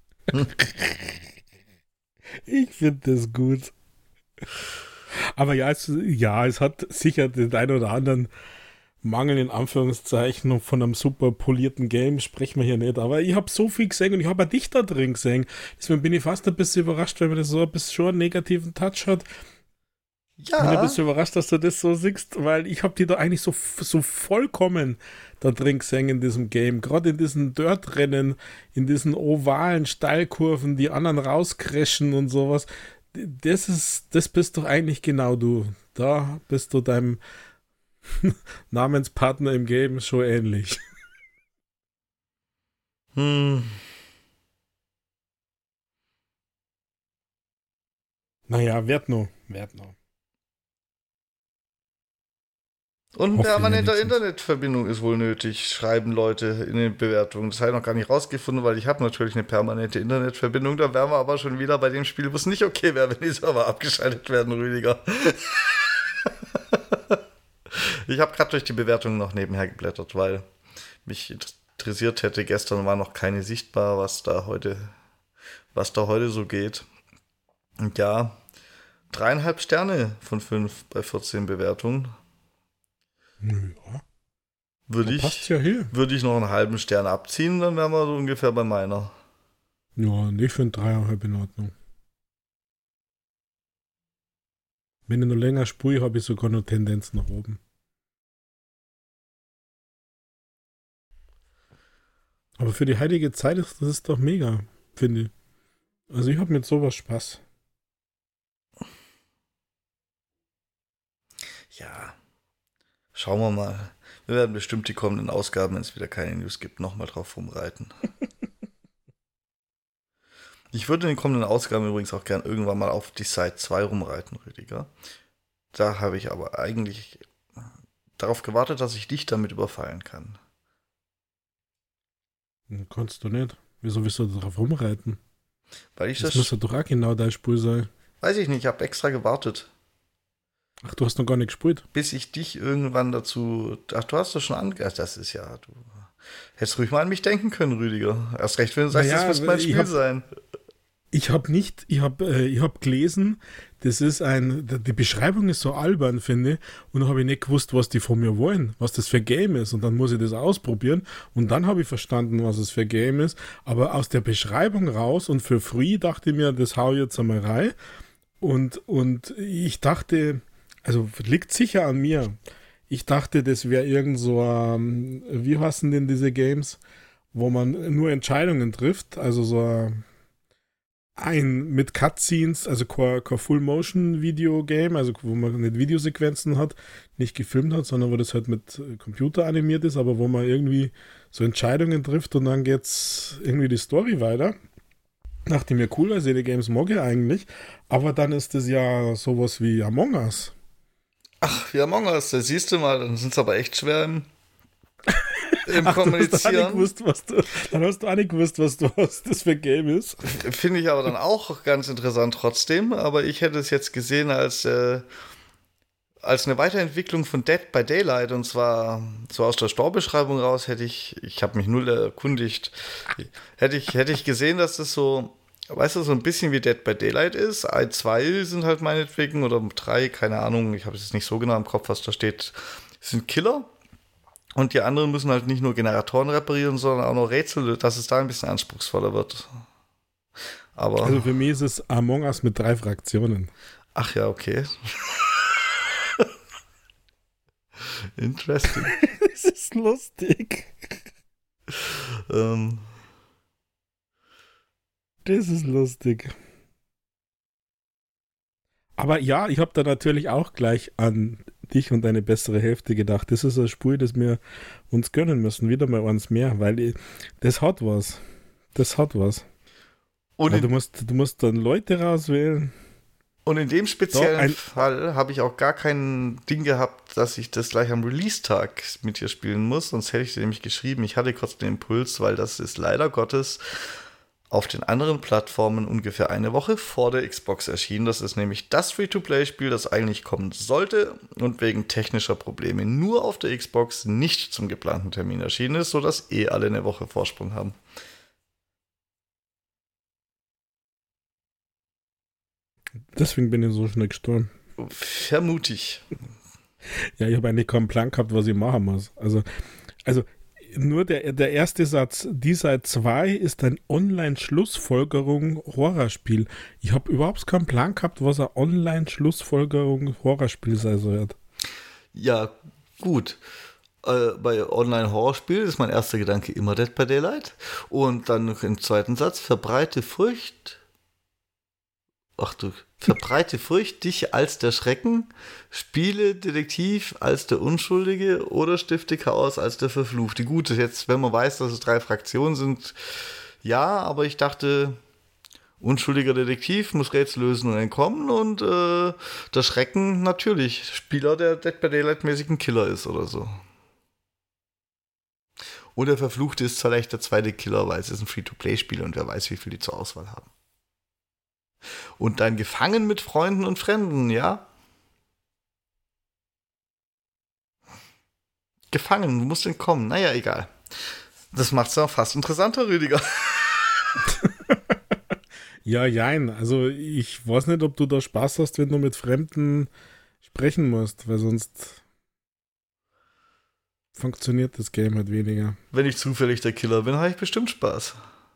Ich finde das gut. Aber ja, es hat sicher den einen oder anderen Mangel in Anführungszeichen von einem super polierten Game, sprechen wir hier nicht. Aber ich habe so viel gesehen und ich habe auch dich da drin gesehen. Deswegen bin ich fast ein bisschen überrascht, weil mir das so ein bisschen schon einen negativen Touch hat. Ja. Ich bin ein bisschen überrascht, dass du das so siehst, weil ich habe die da eigentlich so vollkommen da drin gesehen in diesem Game. Gerade in diesen Dirt-Rennen, in diesen ovalen Steilkurven, die anderen rauscrashen und sowas. Das bist doch eigentlich genau du. Da bist du deinem Namenspartner im Game schon ähnlich. Naja, werd noch. Und eine permanente Internetverbindung ist wohl nötig, schreiben Leute in den Bewertungen. Das habe ich noch gar nicht rausgefunden, weil ich habe natürlich eine permanente Internetverbindung. Da wären wir aber schon wieder bei dem Spiel, wo es nicht okay wäre, wenn die Server abgeschaltet werden, Rüdiger. Ich habe gerade durch die Bewertungen noch nebenher geblättert, weil mich interessiert hätte. Gestern war noch keine sichtbar, was da heute so geht. Und ja, 3,5 Sterne von 5 bei 14 Bewertungen. Ja. Passt ja hier. Würde ich noch einen halben Stern abziehen, dann wären wir so ungefähr bei meiner. Ja, ich finde 3,5 in Ordnung. Wenn ich noch länger spule, habe ich sogar noch Tendenz nach oben. Aber für die heutige Zeit ist das doch mega, finde ich. Also ich habe mit sowas Spaß. Ja, schauen wir mal. Wir werden bestimmt die kommenden Ausgaben, wenn es wieder keine News gibt, nochmal drauf rumreiten. Ich würde in den kommenden Ausgaben übrigens auch gern irgendwann mal auf die Side 2 rumreiten, Rüdiger. Da habe ich aber eigentlich darauf gewartet, dass ich dich damit überfallen kann. Kannst du nicht. Wieso willst du darauf rumreiten? Weil ich das muss ja doch auch genau dein Spiel sein. Weiß ich nicht, ich habe extra gewartet. Ach, du hast noch gar nicht gespielt? Bis ich dich irgendwann dazu... Ach, du hast doch schon angehört. Das ist ja... Du hättest ruhig mal an mich denken können, Rüdiger. Erst recht, wenn du sagst, das muss mein Spiel sein. Ich habe gelesen, das ist die Beschreibung ist so albern, finde ich, und dann habe ich nicht gewusst, was die von mir wollen, was das für Game ist, und dann muss ich das ausprobieren, und dann habe ich verstanden, was es für Game ist, aber aus der Beschreibung raus und für free dachte ich mir, das hau ich jetzt einmal rein, und ich dachte, also liegt sicher an mir, ich dachte, das wäre irgend so, wie heißen denn diese Games, wo man nur Entscheidungen trifft, also so mit Cutscenes, also kein Full-Motion-Video-Game, also wo man nicht Videosequenzen hat, nicht gefilmt hat, sondern wo das halt mit Computer animiert ist, aber wo man irgendwie so Entscheidungen trifft und dann geht's irgendwie die Story weiter. Dachte mir, cool, also die Games mag ich eigentlich, aber dann ist das ja sowas wie Among Us. Ach, wie Among Us, da siehst du mal, dann sind es aber echt schwer im Kommunizieren. Dann hast du auch nicht gewusst, was das für ein Game ist. Finde ich aber dann auch ganz interessant trotzdem, aber ich hätte es jetzt gesehen als eine Weiterentwicklung von Dead by Daylight, und zwar so aus der Storbeschreibung raus ich habe mich null erkundigt, hätte ich gesehen, dass das so, weißt du, so ein bisschen wie Dead by Daylight ist. 2 sind halt meinetwegen, oder 3, keine Ahnung, ich habe es jetzt nicht so genau im Kopf, was da steht, sind Killer. Und die anderen müssen halt nicht nur Generatoren reparieren, sondern auch noch Rätsel, dass es da ein bisschen anspruchsvoller wird. Aber also für mich ist es Among Us mit 3 Fraktionen. Ach ja, okay. Interesting. Das ist lustig. Das ist lustig. Aber ja, ich habe da natürlich auch gleich an dich und deine bessere Hälfte gedacht. Das ist ein Spiel, das wir uns gönnen müssen. Wieder mal eins mehr, weil das hat was. Das hat was. Und du musst dann Leute rauswählen. Und in dem speziellen Fall habe ich auch gar kein Ding gehabt, dass ich das gleich am Release-Tag mit dir spielen muss. Sonst hätte ich dir nämlich geschrieben, ich hatte kurz den Impuls, weil das ist leider Gottes auf den anderen Plattformen ungefähr eine Woche vor der Xbox erschienen. Das ist nämlich das Free-to-Play-Spiel, das eigentlich kommen sollte und wegen technischer Probleme nur auf der Xbox nicht zum geplanten Termin erschienen ist, sodass alle eine Woche Vorsprung haben. Deswegen bin ich so schnell gestorben. Vermutig. Ja, ich habe eigentlich keinen Plan gehabt, was ich machen muss. Also nur der erste Satz, die Side 2 ist ein Online-Schlussfolgerung-Horrorspiel. Ich habe überhaupt keinen Plan gehabt, was ein Online-Schlussfolgerung-Horrorspiel sein soll. Ja, gut. Bei Online-Horrorspiel ist mein erster Gedanke immer Dead by Daylight. Und dann noch im zweiten Satz, verbreite Furcht, dich als der Schrecken, spiele Detektiv als der Unschuldige oder stifte Chaos als der Verfluchte. Gut, jetzt, wenn man weiß, dass es 3 Fraktionen sind, ja, aber ich dachte, unschuldiger Detektiv muss Rätsel lösen und entkommen, und der Schrecken natürlich Spieler, der Dead by Daylight-mäßigen Killer ist oder so. Und der Verfluchte ist vielleicht der zweite Killer, weil es ist ein Free-to-Play-Spiel und wer weiß, wie viel die zur Auswahl haben. Und dann gefangen mit Freunden und Fremden, ja? Gefangen, du musst entkommen. Naja, egal. Das macht es ja fast interessanter, Rüdiger. Ja, jein. Also ich weiß nicht, ob du da Spaß hast, wenn du mit Fremden sprechen musst, weil sonst funktioniert das Game halt weniger. Wenn ich zufällig der Killer bin, habe ich bestimmt Spaß.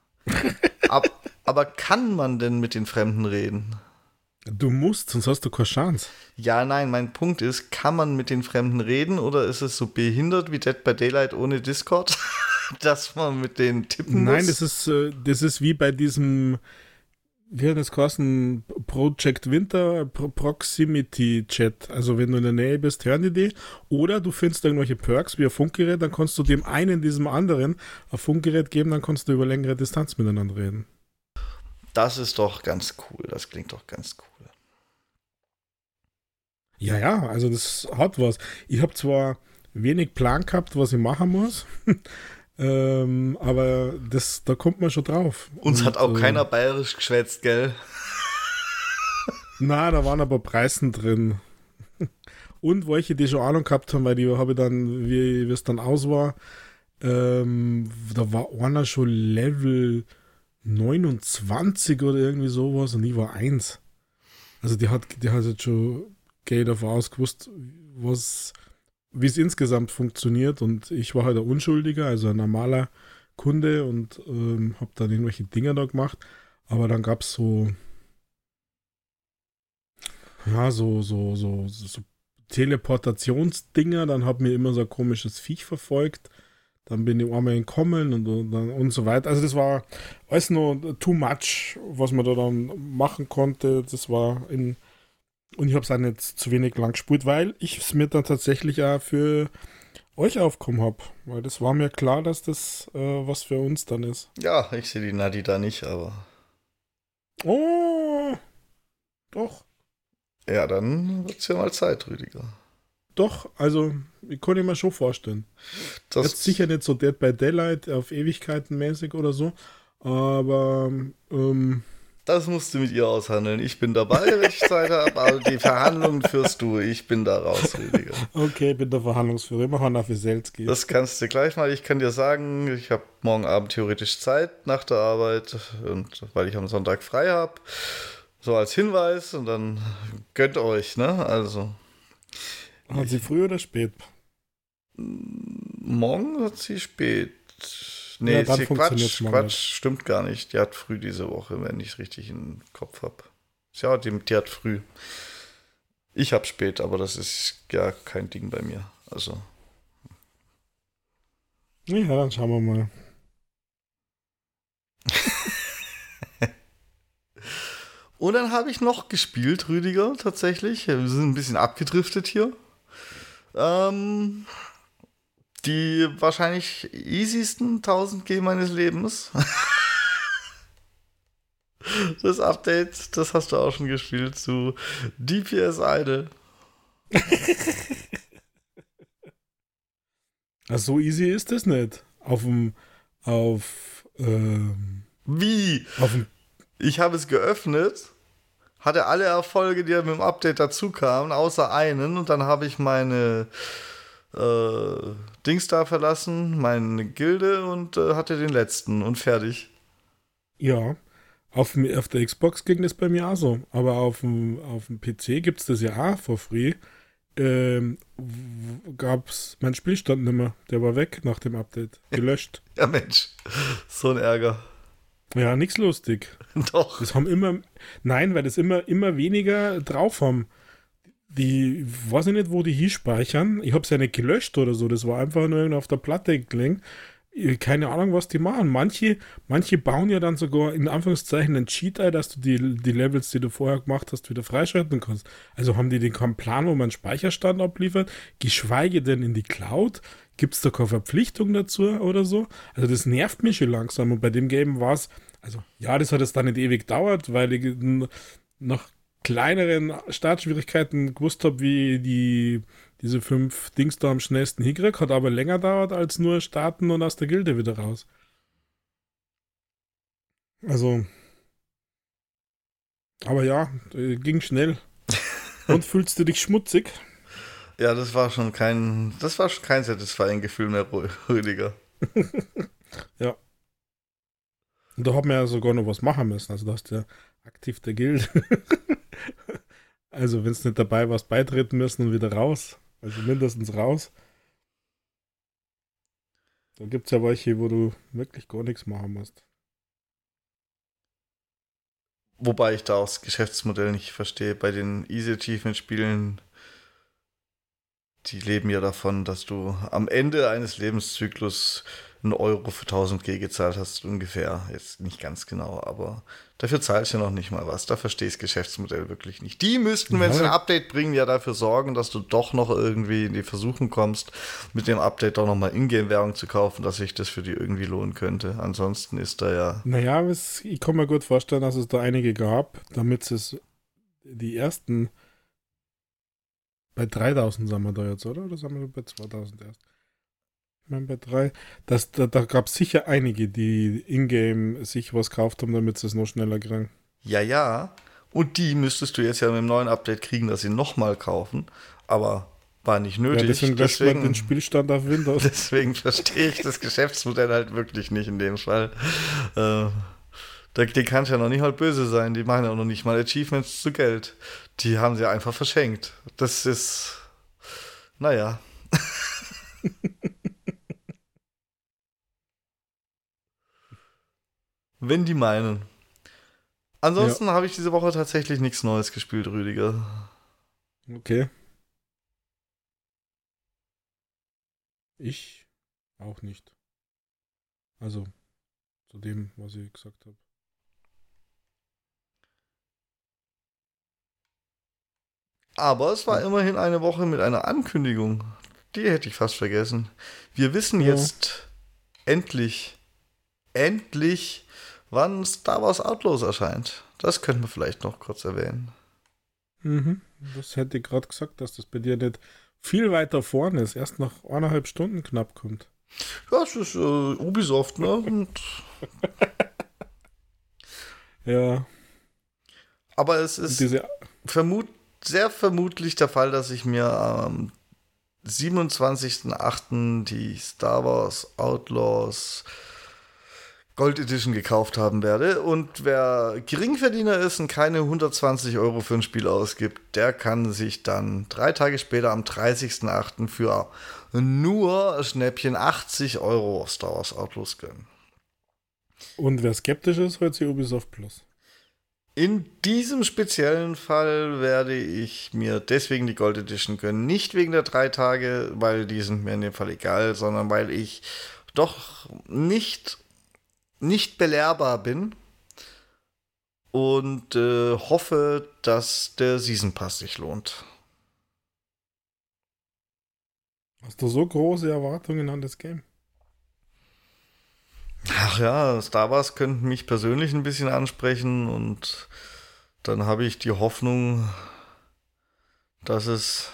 Aber kann man denn mit den Fremden reden? Du musst, sonst hast du keine Chance. Ja, nein, mein Punkt ist, kann man mit den Fremden reden oder ist es so behindert wie Dead by Daylight ohne Discord, dass man mit denen tippen muss? Nein, das ist wie bei diesem, wie hat das geheißen, Project Winter Proximity Chat. Also wenn du in der Nähe bist, hören die dich. Oder du findest irgendwelche Perks wie ein Funkgerät, dann kannst du dem einen, diesem anderen, ein Funkgerät geben, dann kannst du über längere Distanz miteinander reden. Das ist doch ganz cool, das klingt doch ganz cool. Ja, also das hat was. Ich habe zwar wenig Plan gehabt, was ich machen muss, aber da kommt man schon drauf. Uns hat auch keiner bayerisch geschwätzt, gell? Na, da waren aber Preisen drin. Und welche, die schon Ahnung gehabt haben, weil die habe ich dann, wie es dann aus war, da war einer schon Level 29 oder irgendwie sowas und ich war 1. Also die hat jetzt schon Geld davon ausgewusst, wie es insgesamt funktioniert und ich war halt ein Unschuldiger, also ein normaler Kunde und habe dann irgendwelche Dinger da gemacht, aber dann gab es so Teleportationsdinger, dann hat mir immer so ein komisches Viech verfolgt, dann bin ich einmal entkommen und so weiter. Also das war alles nur too much, was man da dann machen konnte. Das war und ich habe es auch nicht zu wenig lang gespielt, weil ich es mir dann tatsächlich auch für euch aufgekommen habe. Weil das war mir klar, dass das was für uns dann ist. Ja, ich sehe die Nadi da nicht, aber... Oh, doch. Ja, dann wird es ja mal Zeit, Rüdiger. Doch, also ich konnte mir schon vorstellen. Das Jetzt sicher nicht so Dead by Daylight auf Ewigkeiten mäßig oder so, aber das musst du mit ihr aushandeln. Ich bin dabei, wenn ich Zeit habe, aber die Verhandlungen führst du. Ich bin da raus, Rüdiger. okay, bin der Verhandlungsführer. Immer nach Wieselski. Das kannst du gleich mal. Ich kann dir sagen, ich habe morgen Abend theoretisch Zeit nach der Arbeit und weil ich am Sonntag frei habe. So als Hinweis und dann gönnt euch, ne? Also. Hat sie früh oder spät? Morgen hat sie spät. Nee, Ja, dann sie funktioniert's morgen Quatsch, nicht. stimmt gar nicht. Die hat früh diese Woche, wenn ich es richtig im Kopf habe. Ja, die hat früh. Ich habe spät, aber das ist ja kein Ding bei mir. Also. Ja, dann schauen wir mal. Und dann habe ich noch gespielt, Rüdiger, tatsächlich. Wir sind ein bisschen abgedriftet hier. Die wahrscheinlich easiesten 1000 G meines Lebens. Das Update, das hast du auch schon gespielt, zu DPS Idol. Ach, so easy ist das nicht. Wie? Ich habe es geöffnet, hatte alle Erfolge, die mit dem Update dazu kamen, außer einen. Und dann habe ich meine Dings da verlassen, meine Gilde und hatte den letzten und fertig. Ja, auf der Xbox ging das bei mir auch so. Aber auf dem PC gibt es das ja auch for free. Gab's mein Spielstand nicht mehr. Der war weg nach dem Update. Gelöscht. Ja, Mensch, so ein Ärger. Ja, nichts lustig. Doch. Das haben nein, weil das immer weniger drauf haben. Die, weiß ich nicht, wo die hier speichern. Ich habe es ja nicht gelöscht oder so. Das war einfach nur auf der Platte gelegen. Keine Ahnung, was die machen. Manche bauen ja dann sogar in Anführungszeichen einen Cheat ein, dass du die Levels, die du vorher gemacht hast, wieder freischalten kannst. Also haben die den keinen Plan, wo man einen Speicherstand abliefert, geschweige denn in die Cloud. Gibt es da keine Verpflichtung dazu oder so? Also das nervt mich schon langsam. Und bei dem Game war es, also ja, das hat jetzt dann nicht ewig gedauert, weil ich nach kleineren Startschwierigkeiten gewusst habe, wie diese 5 Dings da am schnellsten hinkriegt, hat aber länger dauert als nur starten und aus der Gilde wieder raus. Also, aber ja, ging schnell. Und fühlst du dich schmutzig? Ja, das war schon kein satisfying Gefühl mehr, Rüdiger. Ja. Und da hat man ja sogar noch was machen müssen. Also da hast du ja aktiv der Guild. Also wenn es nicht dabei warst, beitreten müssen und wieder raus. Also mindestens raus. Da gibt es ja welche, wo du wirklich gar nichts machen musst. Wobei ich da auch das Geschäftsmodell nicht verstehe. Bei den Easy Achievement Spielen, die leben ja davon, dass du am Ende eines Lebenszyklus 1 € für 1000 G gezahlt hast, ungefähr. Jetzt nicht ganz genau, aber dafür zahlst du ja noch nicht mal was. Da verstehe ich das Geschäftsmodell wirklich nicht. Die müssten, wenn sie ein Ja, Update bringen, ja dafür sorgen, dass du doch noch irgendwie in die Versuchung kommst, mit dem Update doch nochmal Ingame-Währung zu kaufen, dass sich das für die irgendwie lohnen könnte. Ansonsten ist da ja. naja, ich kann mir gut vorstellen, dass es da einige gab, damit es die ersten bei 3000 sind wir da jetzt, oder sind wir bei 2000 erst? Ich meine, bei 3. Da gab es sicher einige, die in-game sich was gekauft haben, damit sie es noch schneller kriegen. Ja, ja. Und die müsstest du jetzt ja mit dem neuen Update kriegen, dass sie nochmal kaufen. Aber war nicht Ja, nötig. deswegen löscht man den Spielstand auf Windows. Deswegen verstehe ich das Geschäftsmodell halt wirklich nicht in dem Fall. Die kann ja noch nicht mal böse sein. Die machen ja noch nicht mal Achievements zu Geld. Die haben sie einfach verschenkt. Das ist, naja. Wenn die meinen. Ja, Ansonsten habe ich diese Woche tatsächlich nichts Neues gespielt, Rüdiger. okay. Ich auch nicht. Also, zu dem, was ich gesagt habe. Aber es war Und, immerhin eine Woche mit einer Ankündigung. Die hätte ich fast vergessen. Wir wissen ja. jetzt endlich, endlich, wann Star Wars Outlaws erscheint. Das könnten wir vielleicht noch kurz erwähnen. Mhm. Das hätte ich gerade gesagt, dass das bei dir nicht viel weiter vorne ist. Erst nach 1,5 Stunden knapp kommt. Ja, es ist Ubisoft, ne? Ja. Aber es Und ist diese. sehr vermutlich der Fall, dass ich mir am 27.08. die Star Wars Outlaws Gold Edition gekauft haben werde. Und wer Geringverdiener ist und keine 120 € für ein Spiel ausgibt, der kann sich dann 3 Tage später am 30.08. für nur Schnäppchen 80 € Star Wars Outlaws gönnen. Und wer skeptisch ist, holt sich Ubisoft Plus. In diesem speziellen Fall werde ich mir deswegen die Gold Edition gönnen. Nicht wegen der 3 Tage, weil die sind mir in dem Fall egal, sondern weil ich doch nicht belehrbar bin und hoffe, dass der Season Pass sich lohnt. Hast du so große Erwartungen an das Game? Ach ja, Star Wars könnte mich persönlich ein bisschen ansprechen und dann habe ich die Hoffnung, dass es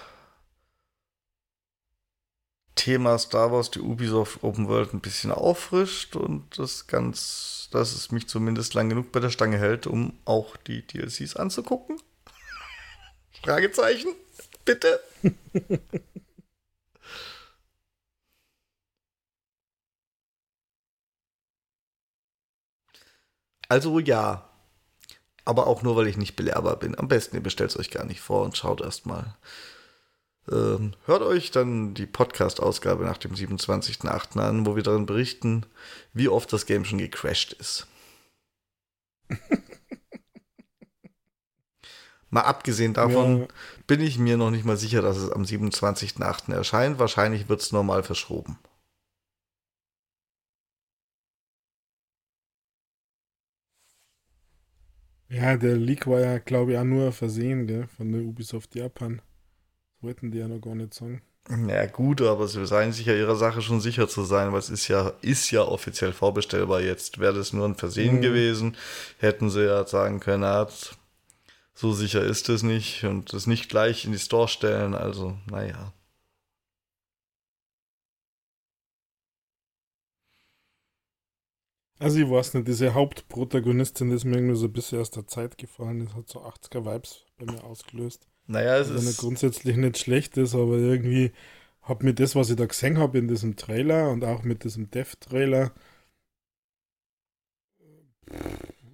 Thema Star Wars, die Ubisoft Open World ein bisschen auffrischt und dass es mich zumindest lang genug bei der Stange hält, um auch die DLCs anzugucken. Fragezeichen, bitte. Also ja, aber auch nur, weil ich nicht belehrbar bin. Am besten, ihr bestellt es euch gar nicht vor und schaut erst mal. Hört euch dann die Podcast-Ausgabe nach dem 27.08. an, wo wir darin berichten, wie oft das Game schon gecrashed ist. Mal abgesehen davon Ja, bin ich mir noch nicht mal sicher, dass es am 27.08. erscheint. Wahrscheinlich wird es normal verschoben. ja, der Leak war ja, glaube ich, auch nur ein Versehen, gell, von der Ubisoft Japan. Das wollten die ja noch gar nicht sagen. Ja gut, aber sie seien sich ja ihrer Sache schon sicher zu sein, weil es ist ja offiziell vorbestellbar jetzt. Wäre das nur ein Versehen Mhm. gewesen, hätten sie ja sagen können, so sicher ist es nicht und es nicht gleich in die Store stellen. Also, naja. Also ich weiß nicht, diese Hauptprotagonistin ist mir irgendwie so ein bisschen aus der Zeit gefallen. Das hat so 80er-Vibes bei mir ausgelöst. Naja, es Was ja nicht ist. grundsätzlich nicht schlecht ist, aber irgendwie hat mir das, was ich da gesehen habe in diesem Trailer und auch mit diesem Dev-Trailer,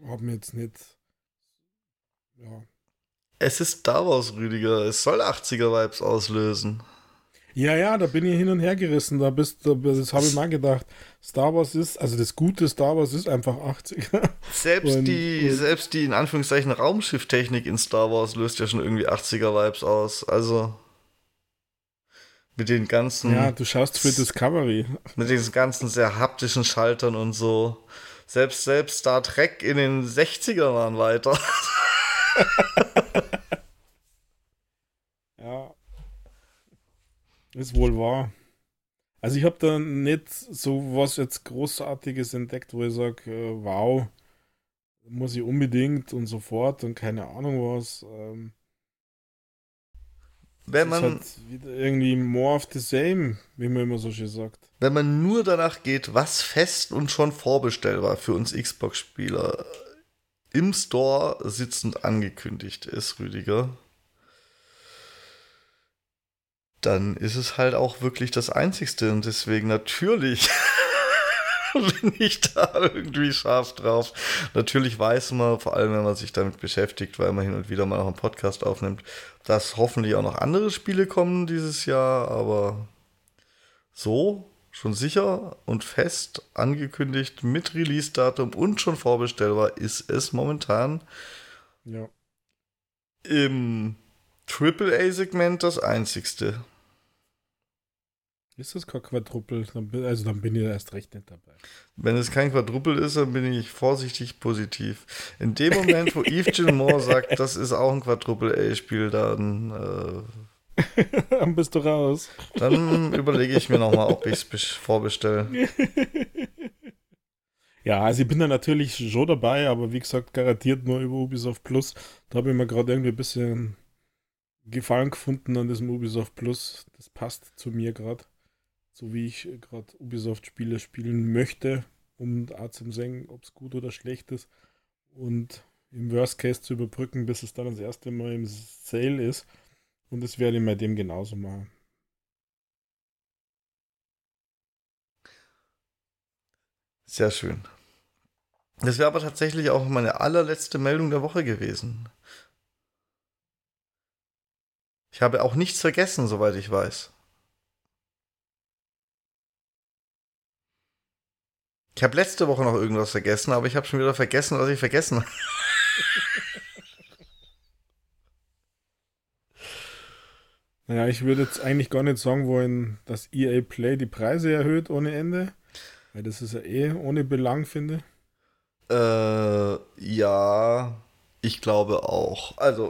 Hab mir jetzt nicht. Ja. Es ist Star Wars, Rüdiger. Es soll 80er-Vibes auslösen. Ja, da bin ich hin und her gerissen. Das habe ich mal gedacht. Star Wars ist, also das gute Star Wars ist einfach 80er. Selbst die in Anführungszeichen Raumschifftechnik in Star Wars löst ja schon irgendwie 80er-Vibes aus. Also mit den ganzen. Ja, du schaust für Discovery. Mit diesen ganzen sehr haptischen Schaltern und so. Selbst Star Trek in den 60er waren weiter. Ja, ist wohl wahr. Also ich habe da nicht so was jetzt Großartiges entdeckt, wo ich sage, wow, muss ich unbedingt und sofort und keine Ahnung was. Wenn Es ist man, halt wieder irgendwie more of the same, wie man immer so schön sagt. wenn man nur danach geht, was fest und schon vorbestellbar für uns Xbox-Spieler im Store sitzend angekündigt ist, Rüdiger, dann ist es halt auch wirklich das Einzigste und deswegen natürlich bin ich da irgendwie scharf drauf. Natürlich weiß man, vor allem wenn man sich damit beschäftigt, weil man hin und wieder mal noch einen Podcast aufnimmt, dass hoffentlich auch noch andere Spiele kommen dieses Jahr, aber so schon sicher und fest angekündigt mit Release-Datum und schon vorbestellbar ist es momentan Ja. im AAA-Segment das einzigste. Ist das kein Quadruppel? Dann bin ich erst recht nicht dabei. Wenn es kein Quadruppel ist, dann bin ich vorsichtig positiv. In dem Moment, wo Yves Gilmour Moore sagt, das ist auch ein Quadruppel-A-Spiel, Dann bist du raus. dann überlege ich mir nochmal, ob ich es vorbestelle. Ja, also ich bin da natürlich schon dabei, aber wie gesagt, garantiert nur über Ubisoft Plus. Da habe ich mir gerade irgendwie ein bisschen Gefallen gefunden an diesem Ubisoft Plus. Das passt zu mir gerade. So wie ich gerade Ubisoft-Spiele spielen möchte, um auch zu sehen, ob es gut oder schlecht ist. Und im Worst Case zu überbrücken, bis es dann das erste Mal im Sale ist. Und das werde ich bei dem genauso machen. Sehr schön. Das wäre aber tatsächlich auch meine allerletzte Meldung der Woche gewesen. Ich habe auch nichts vergessen, soweit ich weiß. Ich habe letzte Woche noch irgendwas vergessen, aber ich habe schon wieder vergessen, was ich vergessen habe. Naja, ich würde jetzt eigentlich gar nicht sagen wollen, dass EA Play die Preise erhöht ohne Ende. Weil das ist ja eh ohne Belang, finde. Ja, ich glaube auch. Also,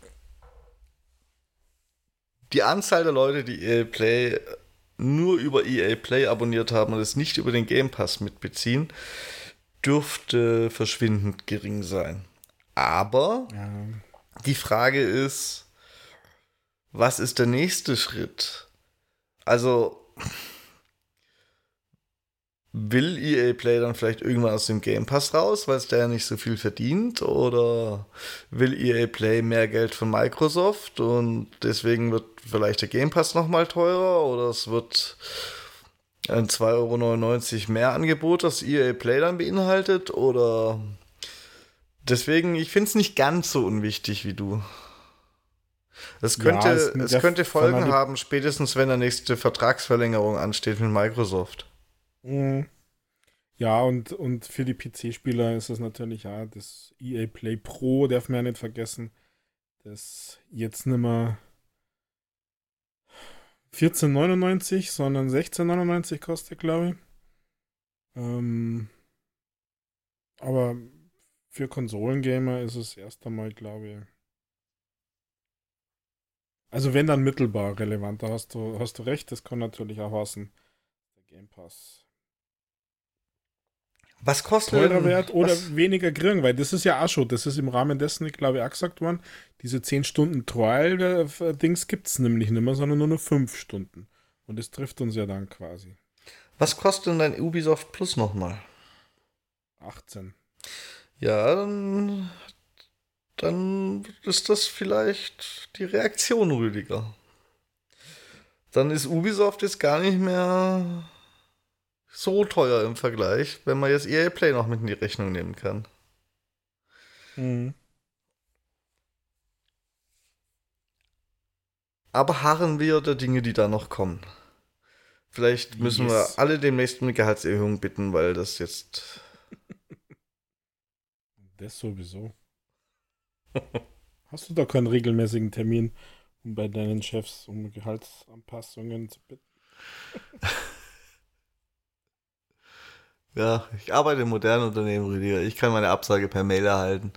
die Anzahl der Leute, die EA Play nur über EA Play abonniert haben und es nicht über den Game Pass mitbeziehen, dürfte verschwindend gering sein. Aber Ja, die Frage ist, was ist der nächste Schritt? Also, will EA Play dann vielleicht irgendwann aus dem Game Pass raus, weil es da ja nicht so viel verdient? Oder will EA Play mehr Geld von Microsoft und deswegen wird vielleicht der Game Pass nochmal teurer? Oder es wird ein 2,99 € mehr Angebot, das EA Play dann beinhaltet? Oder deswegen, ich finde es nicht ganz so unwichtig wie du. Es ja könnte Folgen haben, spätestens wenn der nächste Vertragsverlängerung ansteht mit Microsoft. Ja, und für die PC-Spieler ist es natürlich auch das EA Play Pro, darf man ja nicht vergessen, das jetzt nicht mehr 14,99, sondern 16,99 kostet, glaube ich. Aber für Konsolengamer ist es erst einmal, glaube ich. Also wenn dann mittelbar relevant, da hast du recht, das kann natürlich auch heißen, der Game Pass Was kostet teurer denn, wird oder was, weniger kriegen, weil das ist ja auch schon, das ist im Rahmen dessen, ich glaube ich, auch gesagt worden, diese 10 Stunden Trial-Dings gibt es nämlich nicht mehr, sondern nur noch 5 Stunden. Und das trifft uns ja dann quasi. was kostet denn dein Ubisoft Plus nochmal? 18. Ja, dann ist das vielleicht die Reaktion, Rüdiger. Dann ist Ubisoft jetzt gar nicht mehr so teuer im Vergleich, wenn man jetzt EA Play noch mit in die Rechnung nehmen kann. Mhm. Aber harren wir der Dinge, die da noch kommen. Vielleicht müssen wir Yes. alle demnächst um eine Gehaltserhöhung bitten, weil das jetzt. Das sowieso. Hast du da keinen regelmäßigen Termin, um bei deinen Chefs um Gehaltsanpassungen zu bitten? Ja, ich arbeite im modernen Unternehmen, Rüdiger. Ich kann meine Absage per Mail erhalten.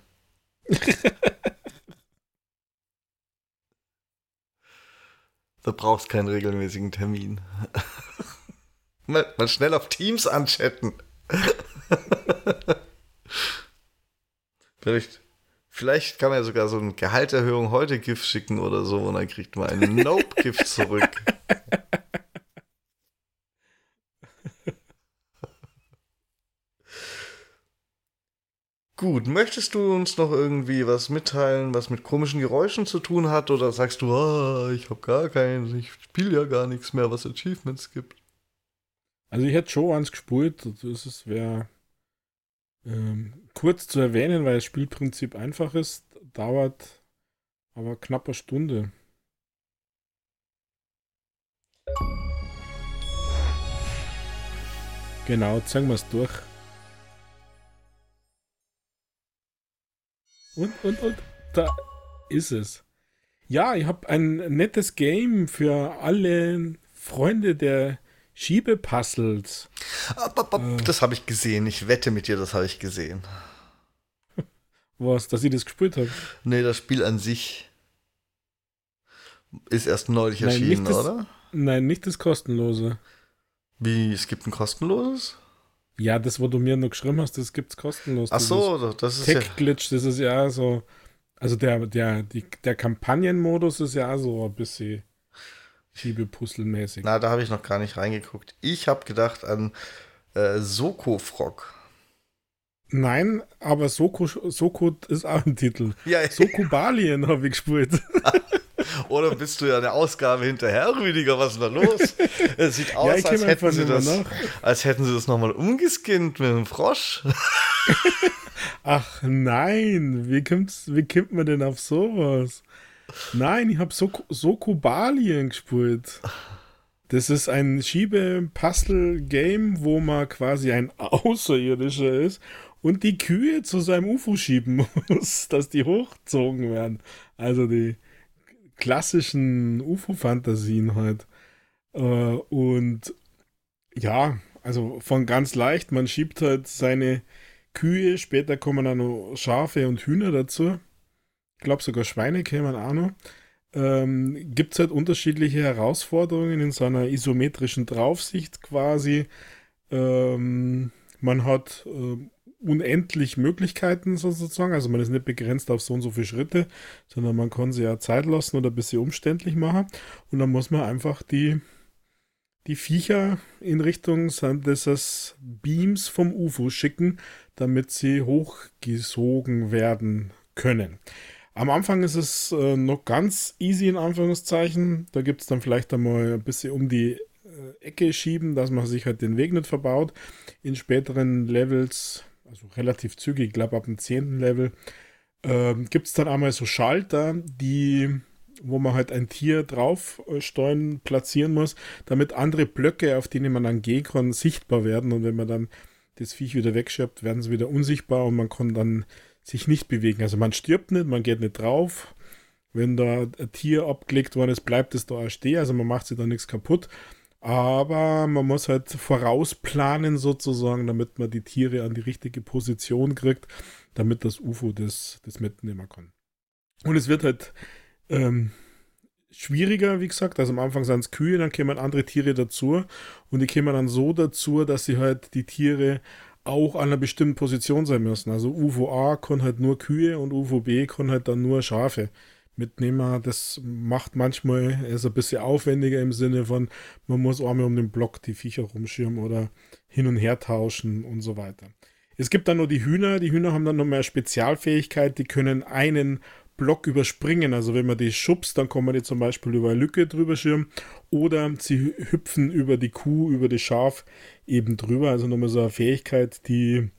Da brauchst keinen regelmäßigen Termin. Mal schnell auf Teams anchatten. Vielleicht, vielleicht kann man ja sogar so eine Gehaltserhöhung heute GIF schicken oder so und dann kriegt man einen Nope-GIF zurück. Gut, möchtest du uns noch irgendwie was mitteilen, was mit komischen Geräuschen zu tun hat? Oder sagst du, ah, ich habe gar keinen, ich spiele ja gar nichts mehr, was Achievements gibt? Also ich hätte schon eins gespult, das wäre kurz zu erwähnen, weil das Spielprinzip einfach ist, dauert aber knapp eine Stunde. Genau, zeigen wir es durch. Und, da ist es. Ja, ich habe ein nettes Game für alle Freunde der Schiebepuzzles. Das habe ich gesehen, ich wette mit dir, das habe ich gesehen. Was, dass ich das gespielt habe? Nee, das Spiel an sich ist erst neulich Nein, erschienen, nicht das, oder? nein, nicht das kostenlose. Wie, es gibt ein kostenloses? Ja, das, wo du mir noch geschrieben hast, das gibt's kostenlos. Ach Dieses so, das ist ja. Tech-Glitch, das ist ja so. Also der Kampagnenmodus ist ja auch so ein bisschen Schiebepuzzle-mäßig. Na, da habe ich noch gar nicht reingeguckt. Ich habe gedacht an Soko Frog. Nein, aber Soko ist auch ein Titel. Ja, Sokobalien habe ich gespielt. oder bist du ja eine Ausgabe hinterher, Rüdiger? Was ist denn da los? Es sieht aus, Ja, ich als kenn hätten einfach sie nicht mehr das, nach. als hätten sie das nochmal umgeskinnt mit einem Frosch. Ach nein, wie kommt man denn auf sowas? Nein, ich habe Sokobalien gespielt. Das ist ein Schiebe-Puzzle-Game, wo man quasi ein Außerirdischer ist und die Kühe zu seinem UFO schieben muss, dass die hochgezogen werden. Also die klassischen UFO-Fantasien halt. Und ja, also von ganz leicht, man schiebt halt seine Kühe, später kommen dann noch Schafe und Hühner dazu. Ich glaube sogar Schweine kämen auch noch. Gibt es halt unterschiedliche Herausforderungen in so einer isometrischen Draufsicht quasi. Man hat unendlich Möglichkeiten sozusagen, also man ist nicht begrenzt auf so und so viele Schritte, sondern man kann sie ja Zeit lassen oder ein bisschen umständlich machen und dann muss man einfach die Viecher in Richtung des Beams vom UFO schicken, damit sie hochgesogen werden können. Am Anfang ist es noch ganz easy in Anführungszeichen. Da gibt es dann vielleicht einmal ein bisschen um die Ecke schieben, dass man sich halt den Weg nicht verbaut. In späteren Levels, also relativ zügig, ich glaube ab dem 10. Level, gibt es dann einmal so Schalter, wo man halt ein Tier drauf steuern, platzieren muss, damit andere Blöcke, auf denen man dann gehen kann, sichtbar werden. Und wenn man dann das Viech wieder wegschiebt, werden sie wieder unsichtbar und man kann dann sich nicht bewegen. Also man stirbt nicht, man geht nicht drauf. Wenn da ein Tier abgelegt worden ist, bleibt es da auch stehen. Also man macht sich da nichts kaputt. Aber man muss halt vorausplanen sozusagen, damit man die Tiere an die richtige Position kriegt, damit das UFO das mitnehmen kann. Und es wird halt schwieriger, wie gesagt. Also am Anfang sind es Kühe, dann kommen andere Tiere dazu. Und die kommen dann so dazu, dass sie halt die Tiere auch an einer bestimmten Position sein müssen. Also UFO A kann halt nur Kühe und UFO B kann halt dann nur Schafe mitnehmen. Das macht manchmal ist ein bisschen aufwendiger im Sinne von, man muss einmal um den Block die Viecher rumschirmen oder hin und her tauschen und so weiter. Es gibt dann noch die Hühner. Die Hühner haben dann noch mehr Spezialfähigkeit. Die können einen Block überspringen. Also wenn man die schubst, dann kann man die zum Beispiel über eine Lücke drüber schirmen oder sie hüpfen über die Kuh, über das Schaf eben drüber. Also nochmal so eine Fähigkeit, die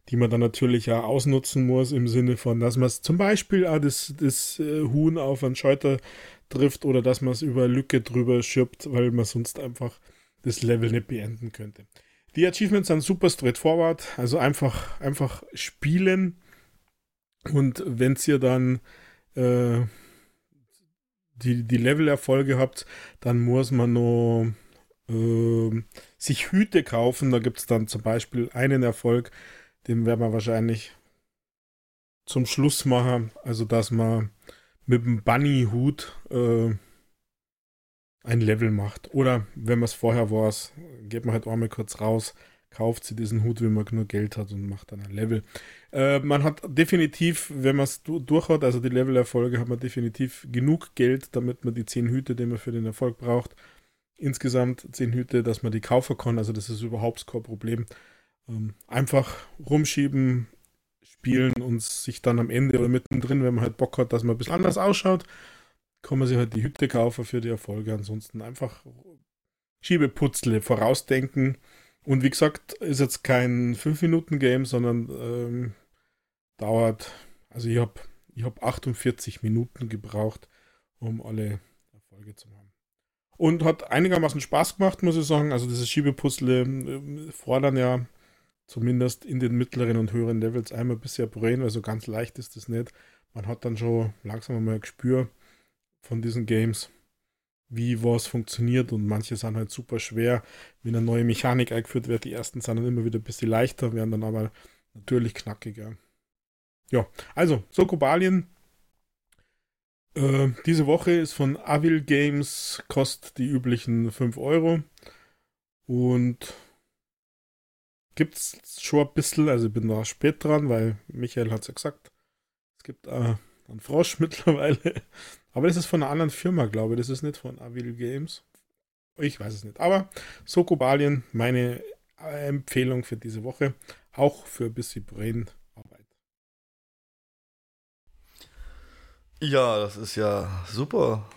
die man dann natürlich auch ausnutzen muss, im Sinne von, dass man es zum Beispiel auch das Huhn auf einen Schalter trifft oder dass man es über eine Lücke drüber schirbt, weil man sonst einfach das Level nicht beenden könnte. Die Achievements sind super straightforward, also einfach spielen, und wenn ihr dann die Level-Erfolge habt, dann muss man noch sich Hüte kaufen. Da gibt es dann zum Beispiel einen Erfolg, den werden wir wahrscheinlich zum Schluss machen, also dass man mit dem Bunny-Hut ein Level macht. Oder wenn man es vorher war, geht man halt einmal kurz raus, kauft sie diesen Hut, wenn man genug Geld hat, und macht dann ein Level. Man hat definitiv, wenn man es durch hat, also die Level-Erfolge, hat man definitiv genug Geld, damit man die 10 Hüte, die man für den Erfolg braucht, insgesamt 10 Hüte, dass man die kaufen kann. Also das ist überhaupt kein Problem. Einfach rumschieben, spielen und sich dann am Ende oder mittendrin, wenn man halt Bock hat, dass man ein bisschen anders ausschaut, kann man sich halt die Hütte kaufen für die Erfolge. Ansonsten einfach Schiebeputzle vorausdenken. Und wie gesagt, ist jetzt kein 5-Minuten-Game, sondern dauert, also ich hab 48 Minuten gebraucht, um alle Erfolge zu machen. Und hat einigermaßen Spaß gemacht, muss ich sagen. Also diese Schiebepuzzle fordern ja zumindest in den mittleren und höheren Levels einmal bisher Brain, also ganz leicht ist das nicht. Man hat dann schon langsam mal ein Gespür von diesen Games, wie was funktioniert, und manche sind halt super schwer, wenn eine neue Mechanik eingeführt wird. Die ersten sind dann immer wieder ein bisschen leichter, werden dann aber natürlich knackiger. Ja, also Sokobalien. Diese Woche ist von Avil Games, kostet die üblichen 5 Euro und gibt es schon ein bisschen, also ich bin da spät dran, weil Michael hat es ja gesagt, es gibt einen Frosch mittlerweile, aber das ist von einer anderen Firma, glaube ich, das ist nicht von Avil Games, ich weiß es nicht, aber Sokobalien, meine Empfehlung für diese Woche, auch für ein bisschen Brainarbeit. Ja, das ist ja super.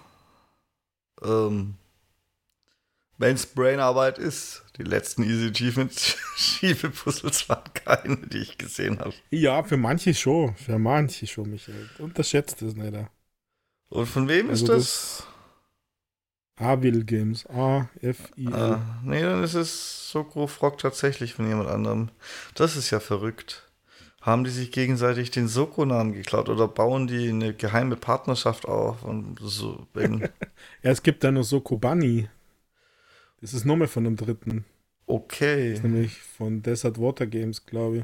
Wenn's Brainarbeit ist, die letzten Easy Achievements Schiebepuzzles waren keine, die ich gesehen habe. Ja, für manche schon, Michael, unterschätzt das nicht. Und von wem Also ist das? das Avil Games, A-F-I-L. Nee, dann ist es Soko Frog tatsächlich von jemand anderem. Das ist ja verrückt. Haben die sich gegenseitig den Soko-Namen geklaut oder bauen die eine geheime Partnerschaft auf? Und so, wenn. Ja, es gibt da noch Sokobani. Das ist nochmal von dem dritten. Das Okay, ist nämlich von Desert Water Games, glaube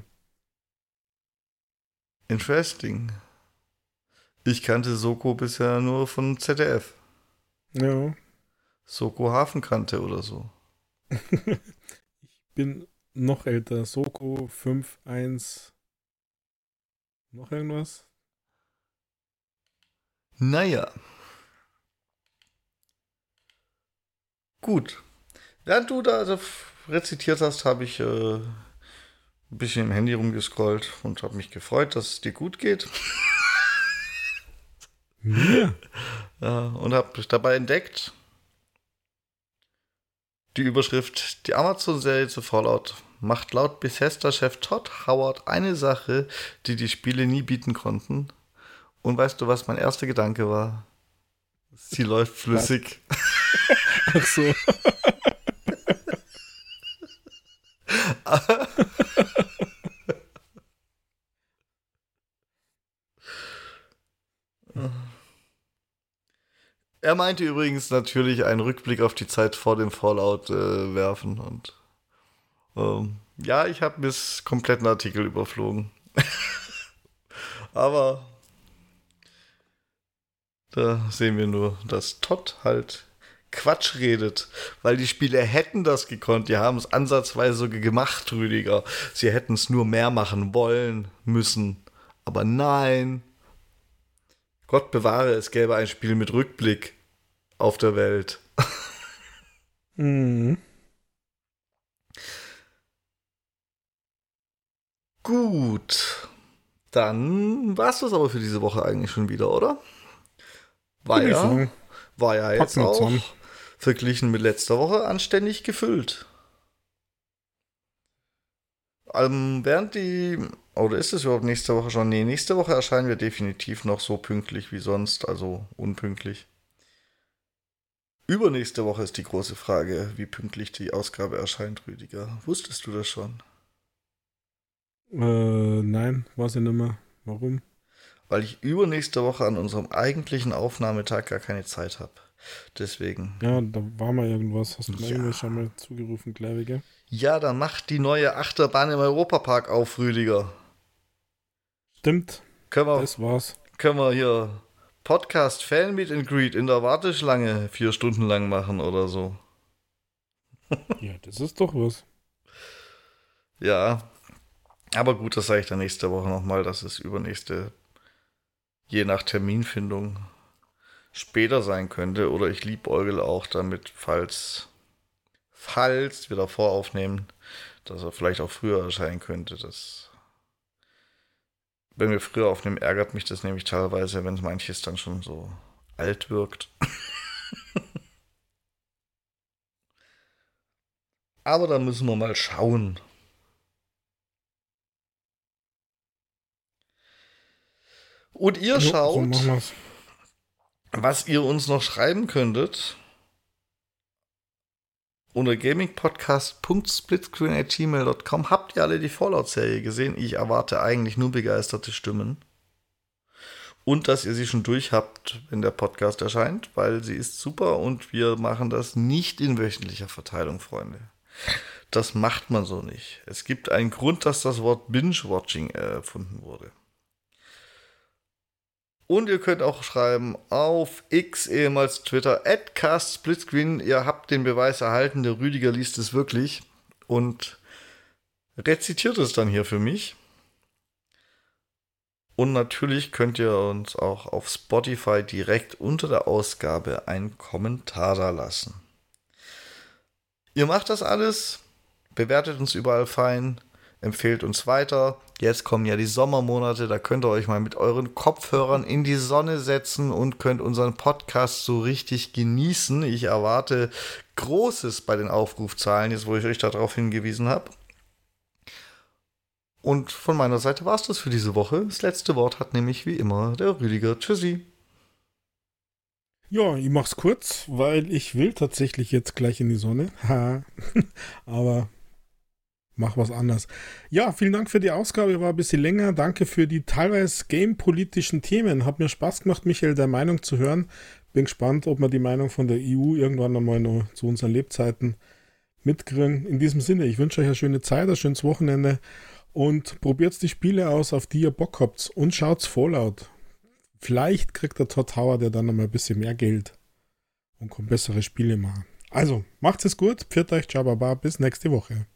interesting. Ich kannte Soko bisher nur von ZDF. ich. Ja. Soko Hafenkante oder so. Ich bin noch älter. Soko 5.1. Noch irgendwas? Naja, gut. Während du da also rezitiert hast, habe ich ein bisschen im Handy rumgescrollt und habe mich gefreut, dass es dir gut geht. Mir? Ja, und habe dabei entdeckt, die Überschrift: Die Amazon-Serie zu Fallout macht laut Bethesda-Chef Todd Howard eine Sache, die die Spiele nie bieten konnten. Und weißt du, was mein erster Gedanke war? Sie läuft flüssig. Ach so. Er meinte übrigens natürlich einen Rückblick auf die Zeit vor dem Fallout werfen. Und ja, ich habe bis kompletten Artikel überflogen. Aber da sehen wir nur, dass Todd halt Quatsch redet, weil die Spieler hätten das gekonnt. Die haben es ansatzweise sogar gemacht, Rüdiger. Sie hätten es nur mehr machen wollen, müssen. Aber nein. Gott bewahre, es gäbe ein Spiel mit Rückblick auf der Welt. Mhm. Gut. Dann war es das aber für diese Woche eigentlich schon wieder, oder? War Würde ich ja, sagen. war ja jetzt Packen wir auch zusammen. verglichen mit letzter Woche anständig gefüllt. Oder ist es überhaupt nächste Woche schon? Nee, nächste Woche erscheinen wir definitiv noch so pünktlich wie sonst, also unpünktlich. Übernächste Woche ist die große Frage, wie pünktlich die Ausgabe erscheint, Rüdiger. Wusstest du das schon? Nein, weiß ich nicht mehr. Warum? Weil ich übernächste Woche an unserem eigentlichen Aufnahmetag gar keine Zeit habe. Deswegen. Ja, da war mal irgendwas. Hast du mir Ja. irgendwas schon mal zugerufen, Gläubige? Ja, dann macht die neue Achterbahn im Europapark auf, Rüdiger. Stimmt, Können wir, das war's. können wir hier Podcast Fan Meet and Greet in der Warteschlange 4 Stunden lang machen oder so. Ja, das ist doch was. Ja, aber gut, das sage ich dann nächste Woche nochmal, dass es übernächste, je nach Terminfindung, später sein könnte. Oder ich liebäugel auch damit, falls wir davor aufnehmen, dass er vielleicht auch früher erscheinen könnte. Wenn wir früher aufnehmen, ärgert mich das nämlich teilweise, wenn manches dann schon so alt wirkt. Aber da müssen wir mal schauen. Und ihr Jo, so schaut, machen wir's. was ihr uns noch schreiben könntet unter gamingpodcast.splitscreen@gmail.com. Habt ihr alle die Fallout-Serie gesehen? Ich erwarte eigentlich nur begeisterte Stimmen. Und dass ihr sie schon durch habt, wenn der Podcast erscheint, weil sie ist super und wir machen das nicht in wöchentlicher Verteilung, Freunde. Das macht man so nicht. Es gibt einen Grund, dass das Wort Binge-Watching erfunden wurde. Und ihr könnt auch schreiben auf X, ehemals Twitter, @castsplitscreen. Ihr habt den Beweis erhalten, der Rüdiger liest es wirklich und rezitiert es dann hier für mich. Und natürlich könnt ihr uns auch auf Spotify direkt unter der Ausgabe einen Kommentar da lassen. Ihr macht das alles, bewertet uns überall fein, empfehlt uns weiter. Jetzt kommen ja die Sommermonate, da könnt ihr euch mal mit euren Kopfhörern in die Sonne setzen und könnt unseren Podcast so richtig genießen. Ich erwarte Großes bei den Aufrufzahlen, jetzt wo ich euch darauf hingewiesen habe. Und von meiner Seite war es das für diese Woche. Das letzte Wort hat nämlich wie immer der Rüdiger. Tschüssi. Ja, ich mach's kurz, weil ich will tatsächlich jetzt gleich in die Sonne. Aber mach was anderes. Ja, vielen Dank für die Ausgabe, war ein bisschen länger. Danke für die teilweise gamepolitischen Themen. Hat mir Spaß gemacht, Michael, der Meinung zu hören. Bin gespannt, ob wir die Meinung von der EU irgendwann einmal noch zu unseren Lebzeiten mitkriegen. In diesem Sinne, ich wünsche euch eine schöne Zeit, ein schönes Wochenende und probiert die Spiele aus, auf die ihr Bock habt und schaut's Fallout. Vielleicht kriegt der Todd Howard ja dann nochmal ein bisschen mehr Geld und kann bessere Spiele machen. Also, macht's es gut, pfiat euch, ciao, baba, bis nächste Woche.